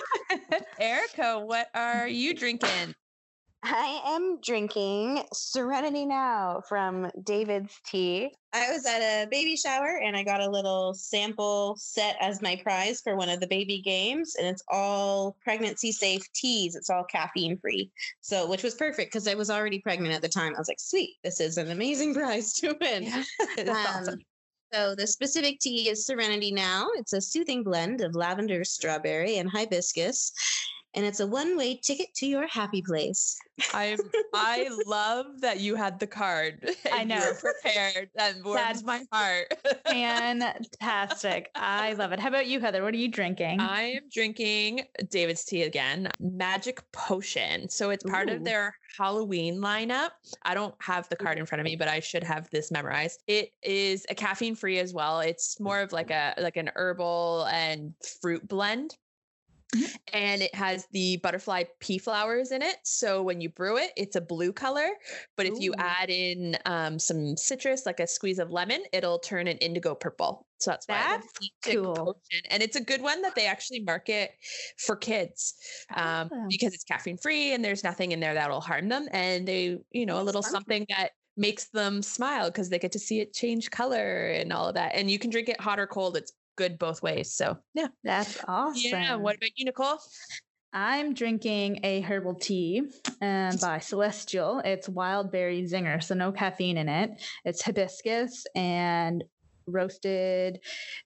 Erica, what are you drinking? I am drinking Serenity Now from David's Tea. I was at a baby shower and I got a little sample set as my prize for one of the baby games. And it's all pregnancy safe teas. It's all caffeine free. So, which was perfect because I was already pregnant at the time. I was like, sweet, this is an amazing prize to win. Yeah. Awesome. So the specific tea is Serenity Now. It's a soothing blend of lavender, strawberry, and hibiscus. And it's a one-way ticket to your happy place. I love that you had the card. I know. You're prepared. That warms my heart. Fantastic. I love it. How about you, Heather? What are you drinking? I am drinking David's Tea again, Magic Potion. So it's part of their Halloween lineup. I don't have the card in front of me, but I should have this memorized. It is a caffeine free as well. It's more of like an herbal and fruit blend. And it has the butterfly pea flowers in it. So when you brew it, it's a blue color. But if you add in some citrus, like a squeeze of lemon, it'll turn an indigo purple. So that's why cool. Potion. And it's a good one that they actually market for kids because it's caffeine free and there's nothing in there that'll harm them. And they, a little something that makes them smile because they get to see it change color and all of that. And you can drink it hot or cold. It's good both ways. So yeah, that's awesome. Yeah. What about you, Nicole? I'm drinking a herbal tea by Celestial. It's wild berry zinger, so no caffeine in it. It's hibiscus and roasted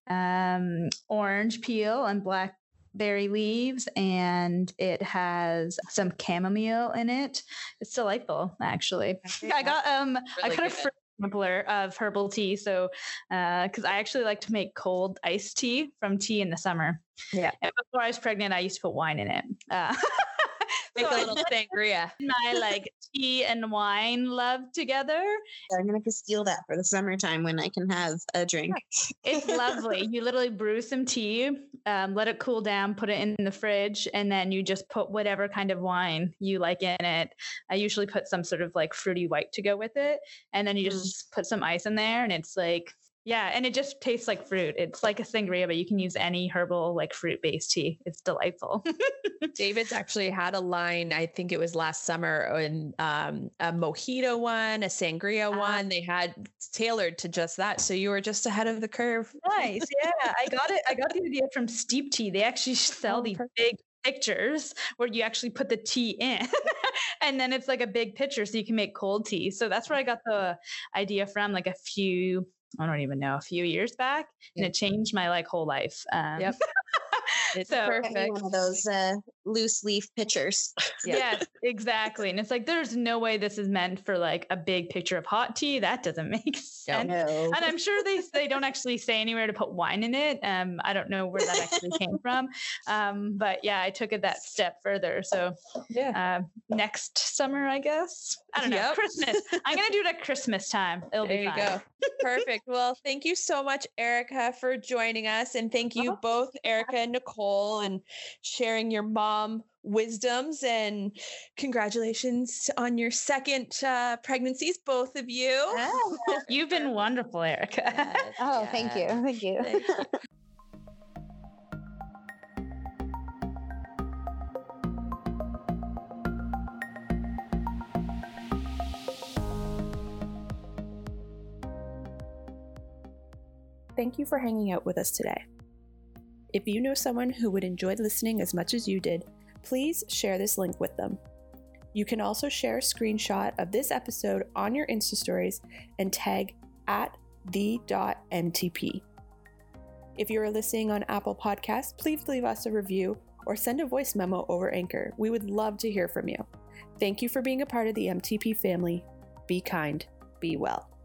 orange peel and blackberry leaves, and it has some chamomile in it. It's delightful, actually. I got a free sampler of herbal tea, so because I actually like to make cold iced tea from tea in the summer. Yeah. And before I was pregnant, I used to put wine in it. Make a little sangria. My like tea and wine love together. I'm gonna have to steal that for the summertime when I can have a drink. It's lovely. You literally brew some tea, let it cool down, put it in the fridge, and then you just put whatever kind of wine you like in it. I usually put some sort of like fruity white to go with it, and then you just put some ice in there, and it's like, yeah, and it just tastes like fruit. It's like a sangria, but you can use any herbal like fruit-based tea. It's delightful. David's actually had a line, I think it was last summer, in a mojito one, a sangria one. They had tailored to just that. So you were just ahead of the curve. Nice. Yeah, I got the idea from Steep Tea. They actually sell these big pictures where you actually put the tea in and then it's like a big pitcher so you can make cold tea. So that's where I got the idea from, like a few years back, and it changed my like whole life. Yep. It's so perfect. One of those loose leaf pitchers. Yes, exactly. And it's like, there's no way this is meant for like a big pitcher of hot tea. That doesn't make sense. No. And I'm sure they don't actually say anywhere to put wine in it. I don't know where that actually came from. But yeah, I took it that step further. So next summer, I guess. I don't know. Christmas. I'm going to do it at Christmas time. It'll be fun. There you go. Perfect. Well, thank you so much, Erica, for joining us. And thank you both, Erica and Nicole, and sharing your mom wisdoms, and congratulations on your second pregnancies, both of you. You've been wonderful, Erica. Yes, thank you. Thank you. Thank you. Thank you for hanging out with us today. If you know someone who would enjoy listening as much as you did, please share this link with them. You can also share a screenshot of this episode on your Insta stories and tag @the.mtp. If you are listening on Apple Podcasts, please leave us a review or send a voice memo over Anchor. We would love to hear from you. Thank you for being a part of the MTP family. Be kind, be well.